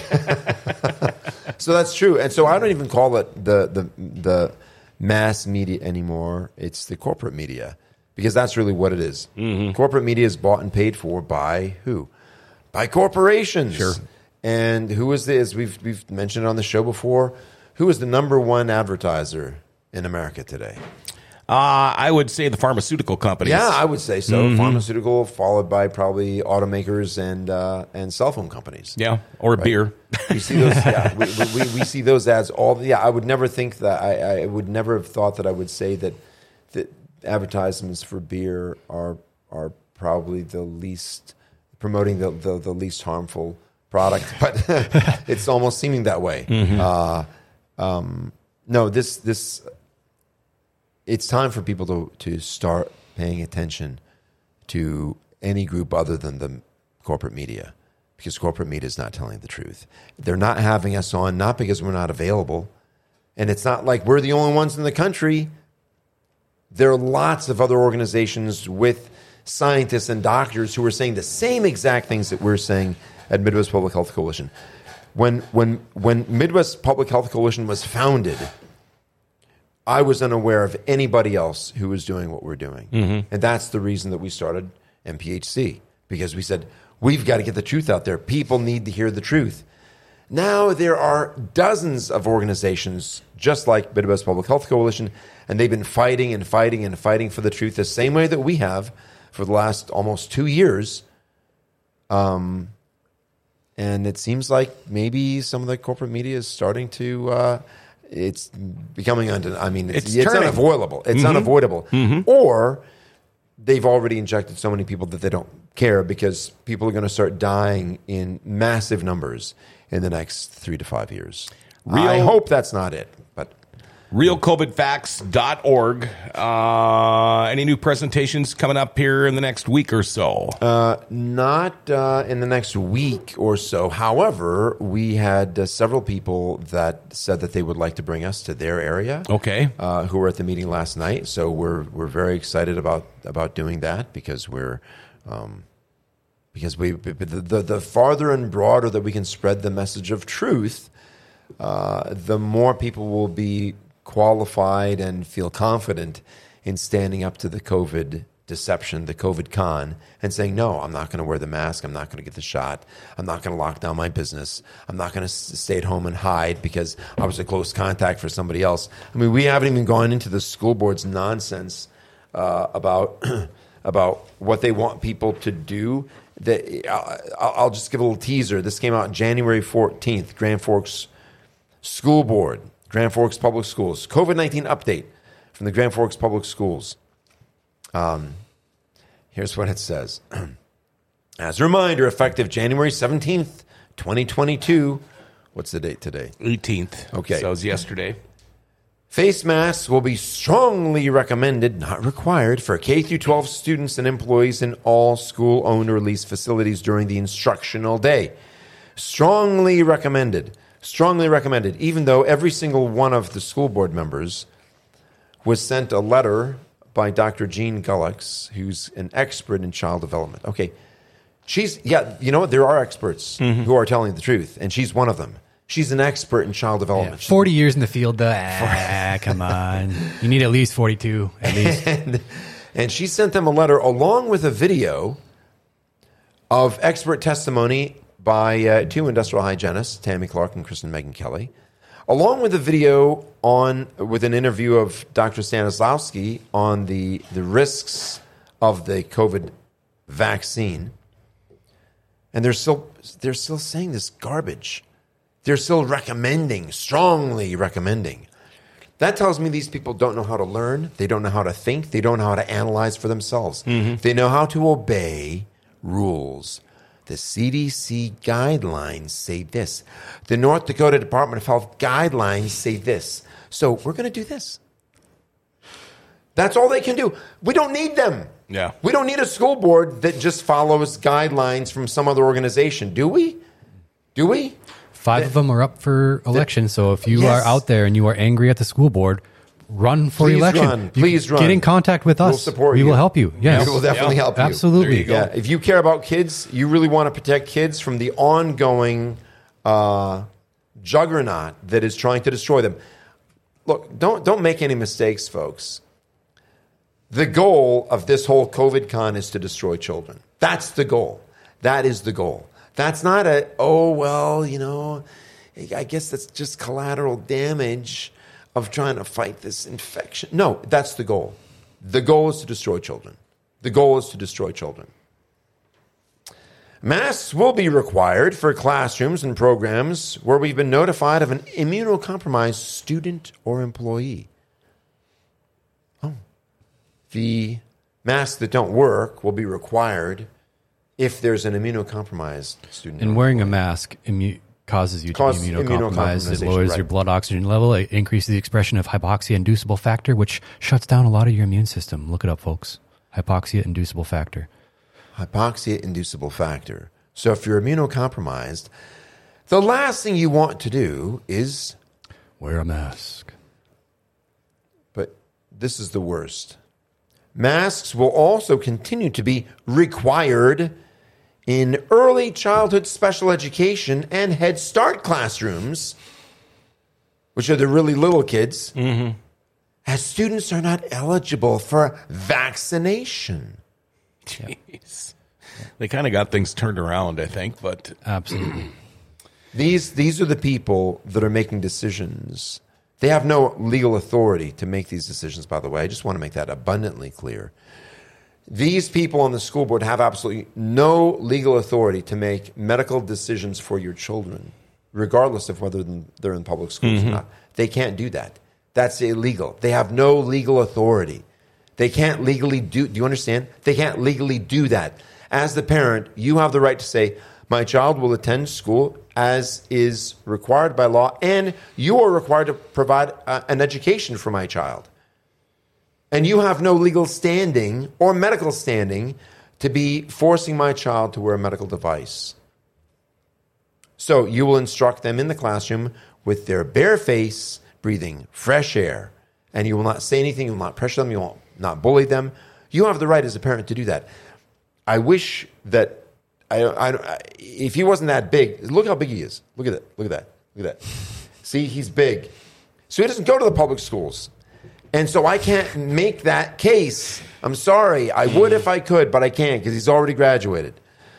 So that's true, and so I don't even call it the the the. mass media anymore. It's the corporate media because that's really what it is. Mm-hmm. Corporate media is bought and paid for by who? By corporations. Sure. And who is this? We've we've mentioned it on the show before. Who is the number one advertiser in America today? Uh, I would say the pharmaceutical companies. Yeah, I would say so. Mm-hmm. Pharmaceutical, followed by probably automakers and uh, and cell phone companies. Yeah, or right? beer. We see those. Yeah, we, we, we see those ads all. Yeah, I would never think that. I, I would never have thought that I would say that that advertisements for beer are are probably the least promoting the the, the least harmful product, but it's almost seeming that way. Mm-hmm. Uh, um, no, this this. It's time for people to, to start paying attention to any group other than the corporate media because corporate media is not telling the truth. They're not having us on, not because we're not available. And it's not like we're the only ones in the country. There are lots of other organizations with scientists and doctors who are saying the same exact things that we're saying at Midwest Public Health Coalition. When, when, when Midwest Public Health Coalition was founded, I was unaware of anybody else who was doing what we're doing. Mm-hmm. And that's the reason that we started M P H C, because we said, we've got to get the truth out there. People need to hear the truth. Now there are dozens of organizations just like Midwest Public Health Coalition, and they've been fighting and fighting and fighting for the truth the same way that we have for the last almost two years. Um, and it seems like maybe some of the corporate media is starting to... Uh, it's becoming undeniable. I mean, it's, It's it's, turning. unavoidable. It's Mhm. unavoidable. Mhm. Or they've already injected so many people that they don't care because people are going to start dying in massive numbers in the next three to five years. Real- I hope that's not it, but real covid facts dot org. Uh, any new presentations coming up here in the next week or so? Uh, not uh, in the next week or so. However, we had uh, several people that said that they would like to bring us to their area. Okay. Uh, who were at the meeting last night. So we're we're very excited about about doing that because we're um, because we the, the the farther and broader that we can spread the message of truth, uh, the more people will be qualified and feel confident in standing up to the COVID deception, the COVID con, and saying, no, I'm not going to wear the mask. I'm not going to get the shot. I'm not going to lock down my business. I'm not going to stay at home and hide because I was a close contact for somebody else. I mean, we haven't even gone into the school board's nonsense uh, about about what they want people to do. That I'll, I'll just give a little teaser. This came out January fourteenth, Grand Forks School Board, Grand Forks Public Schools. COVID nineteen update from the Grand Forks Public Schools. Um, here's what it says. As a reminder, effective January seventeenth, twenty twenty-two. What's the date today? eighteenth. Okay. So it was yesterday. Face masks will be strongly recommended, not required, for K through twelve students and employees in all school-owned or leased facilities during the instructional day. Strongly recommended. Strongly recommended, even though every single one of the school board members was sent a letter by Doctor Jean Gullix, who's an expert in child development. Okay, she's, yeah, you know what? There are experts Mm-hmm. who are telling the truth, and she's one of them. She's an expert in child development. forty years in the field, though. Ah, come on. You need at least forty-two, at least. and, and she sent them a letter along with a video of expert testimony by uh, two industrial hygienists, Tammy Clark and Kristen Megan Kelly, along with a video on with an interview of Doctor Stanislawski on the, the risks of the COVID vaccine. And they're still they're still saying this garbage. They're still recommending, strongly recommending. That tells me these people don't know how to learn. They don't know how to think. They don't know how to analyze for themselves. Mm-hmm. They know how to obey rules. The C D C guidelines say this. The North Dakota Department of Health guidelines say this. So we're going to do this. That's all they can do. We don't need them. Yeah. We don't need a school board that just follows guidelines from some other organization, do we? Do we? Five of them are up for election. So if you Yes. are out there and you are angry at the school board, run for Please election. run. You Please run. Get in contact with us. We'll support we you. will help you. Yes. We will definitely Yeah. help you. Absolutely. There you go. Yeah, if you care about kids, you really want to protect kids from the ongoing uh, juggernaut that is trying to destroy them. Look, don't don't make any mistakes, folks. The goal of this whole COVID con is to destroy children. That's the goal. That is the goal. That's not a, oh, well, you know, I guess that's just collateral damage of trying to fight this infection. No, that's the goal. The goal is to destroy children. The goal is to destroy children. Masks will be required for classrooms and programs where we've been notified of an immunocompromised student or employee. Oh. The masks that don't work will be required if there's an immunocompromised student. And wearing a mask immu- causes you to Cause be immunocompromised. It immunocompromisation, lowers right. your blood oxygen level. It increases the expression of hypoxia-inducible factor, which shuts down a lot of your immune system. Look it up, folks. Hypoxia-inducible factor. Hypoxia-inducible factor. So if you're immunocompromised, the last thing you want to do is wear a mask. But this is the worst. Masks will also continue to be required in early childhood special education and Head Start classrooms, which are the really little kids, mm-hmm. as students are not eligible for vaccination. Jeez. They kind of got things turned around, I think, but absolutely. These these are the people that are making decisions. They have no legal authority to make these decisions, by the way. I just want to make that abundantly clear. These people on the school board have absolutely no legal authority to make medical decisions for your children. regardless of whether they're in public schools Mm-hmm. or not. They can't do that. That's illegal. They have no legal authority. They can't legally do, do you understand? They can't legally do that. As the parent, you have the right to say, my child will attend school as is required by law, and you are required to provide uh, an education for my child. And you have no legal standing or medical standing to be forcing my child to wear a medical device. So you will instruct them in the classroom with their bare face, breathing fresh air, and you will not say anything, you will not pressure them, you will not bully them. You have the right as a parent to do that. I wish that, I, I, if he wasn't that big, look how big he is. Look at that, look at that, look at that. See, he's big. So he doesn't go to the public schools. And so I can't make that case. I'm sorry. I would if I could, but I can't because he's already graduated.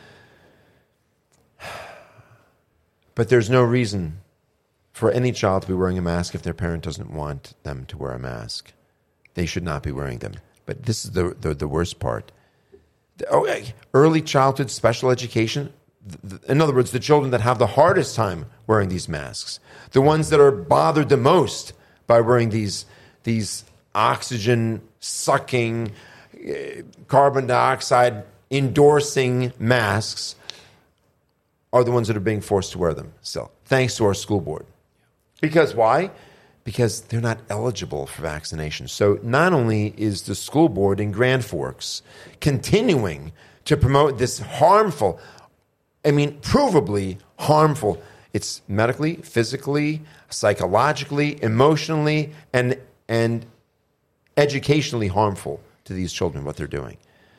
But there's no reason for any child to be wearing a mask if their parent doesn't want them to wear a mask. They should not be wearing them. But this is the the, the worst part. The, oh, early childhood special education. The, the, in other words, the children that have the hardest time wearing these masks, the ones that are bothered the most by wearing these these oxygen sucking, uh, carbon dioxide endorsing masks, are the ones that are being forced to wear them still, thanks to our school board. Because why? Because they're not eligible for vaccination. So not only is the school board in Grand Forks continuing to promote this harmful, I mean, provably harmful, it's medically, physically, psychologically, emotionally, and and educationally harmful to these children, what they're doing.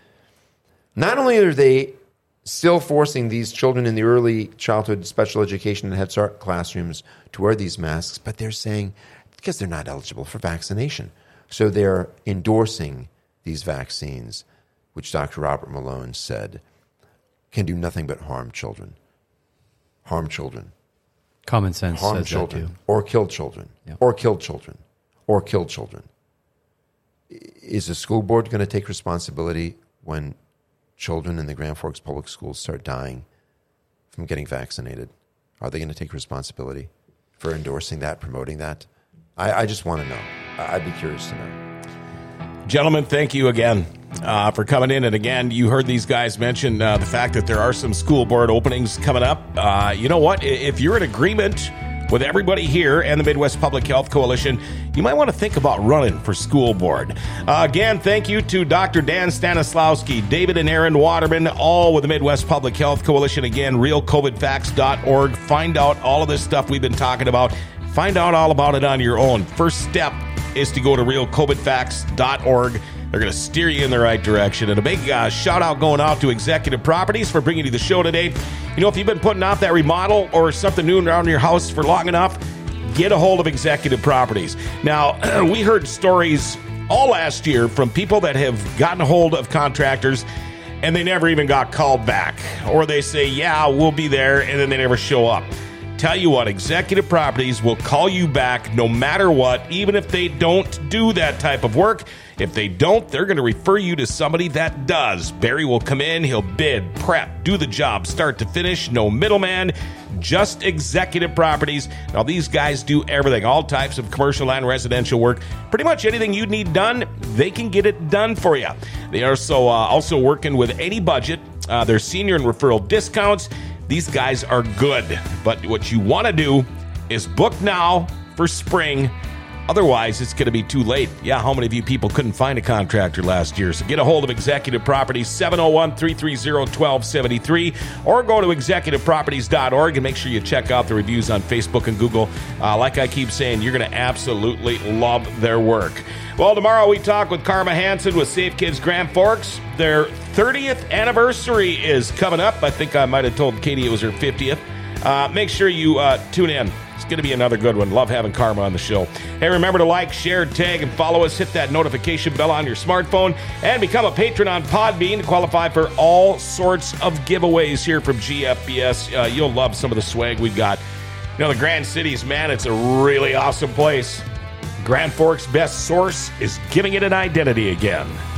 Not only are they still forcing these children in the early childhood special education and Head Start classrooms to wear these masks, but they're saying because they're not eligible for vaccination. So they're endorsing these vaccines, which Doctor Robert Malone said can do nothing but harm children. Harm children. Common sense harm says children, that too. or kill children, Yep. or kill children, or kill children. Is the school board going to take responsibility when children in the Grand Forks public schools start dying from getting vaccinated? Are they going to take responsibility for endorsing that, promoting that? I, I just want to know. I'd be curious to know. Gentlemen, thank you again uh, for coming in. And again, you heard these guys mention uh, the fact that there are some school board openings coming up. Uh, you know what? If you're in agreement with everybody here and the Midwest Public Health Coalition, you might want to think about running for school board. Uh, again, thank you to Doctor Dan Stanislawski, David and Aaron Waterman, all with the Midwest Public Health Coalition. Again, real covid facts dot org. Find out all of this stuff we've been talking about. Find out all about it on your own. First step is to go to real covid facts dot org. They're going to steer you in the right direction. And a big uh, shout out going out to Executive Properties for bringing you the show today. You know, if you've been putting off that remodel or something new around your house for long enough, get a hold of Executive Properties. Now, we heard stories all last year from people that have gotten a hold of contractors and they never even got called back. Or they say, yeah, we'll be there, and then they never show up. Tell you what, Executive Properties will call you back no matter what, even if they don't do that type of work. If they don't, they're going to refer you to somebody that does. Barry will come in, he'll bid, prep, do the job, start to finish, no middleman, just Executive Properties. Now, these guys do everything, all types of commercial and residential work. Pretty much anything you need done, they can get it done for you. They are also, uh, also working with any budget. Uh, their senior and referral discounts. These guys are good, but what you want to do is book now for spring. Otherwise, it's going to be too late. Yeah, how many of you people couldn't find a contractor last year? So get a hold of Executive Properties, seven oh one, three three zero, one two seven three, or go to executive properties dot org and make sure you check out the reviews on Facebook and Google. Uh, like I keep saying, you're going to absolutely love their work. Well, tomorrow we talk with Karma Hansen with Safe Kids Grand Forks. Their thirtieth anniversary is coming up. I think I might have told Katie it was her fiftieth. Uh, make sure you uh, tune in. It's going to be another good one. Love having Karma on the show. Hey, remember to like, share, tag, and follow us. Hit that notification bell on your smartphone and become a patron on Podbean to qualify for all sorts of giveaways here from G F B S. Uh, you'll love some of the swag we've got. You know, the Grand Cities, man, it's a really awesome place. Grand Forks' best source is giving it an identity again.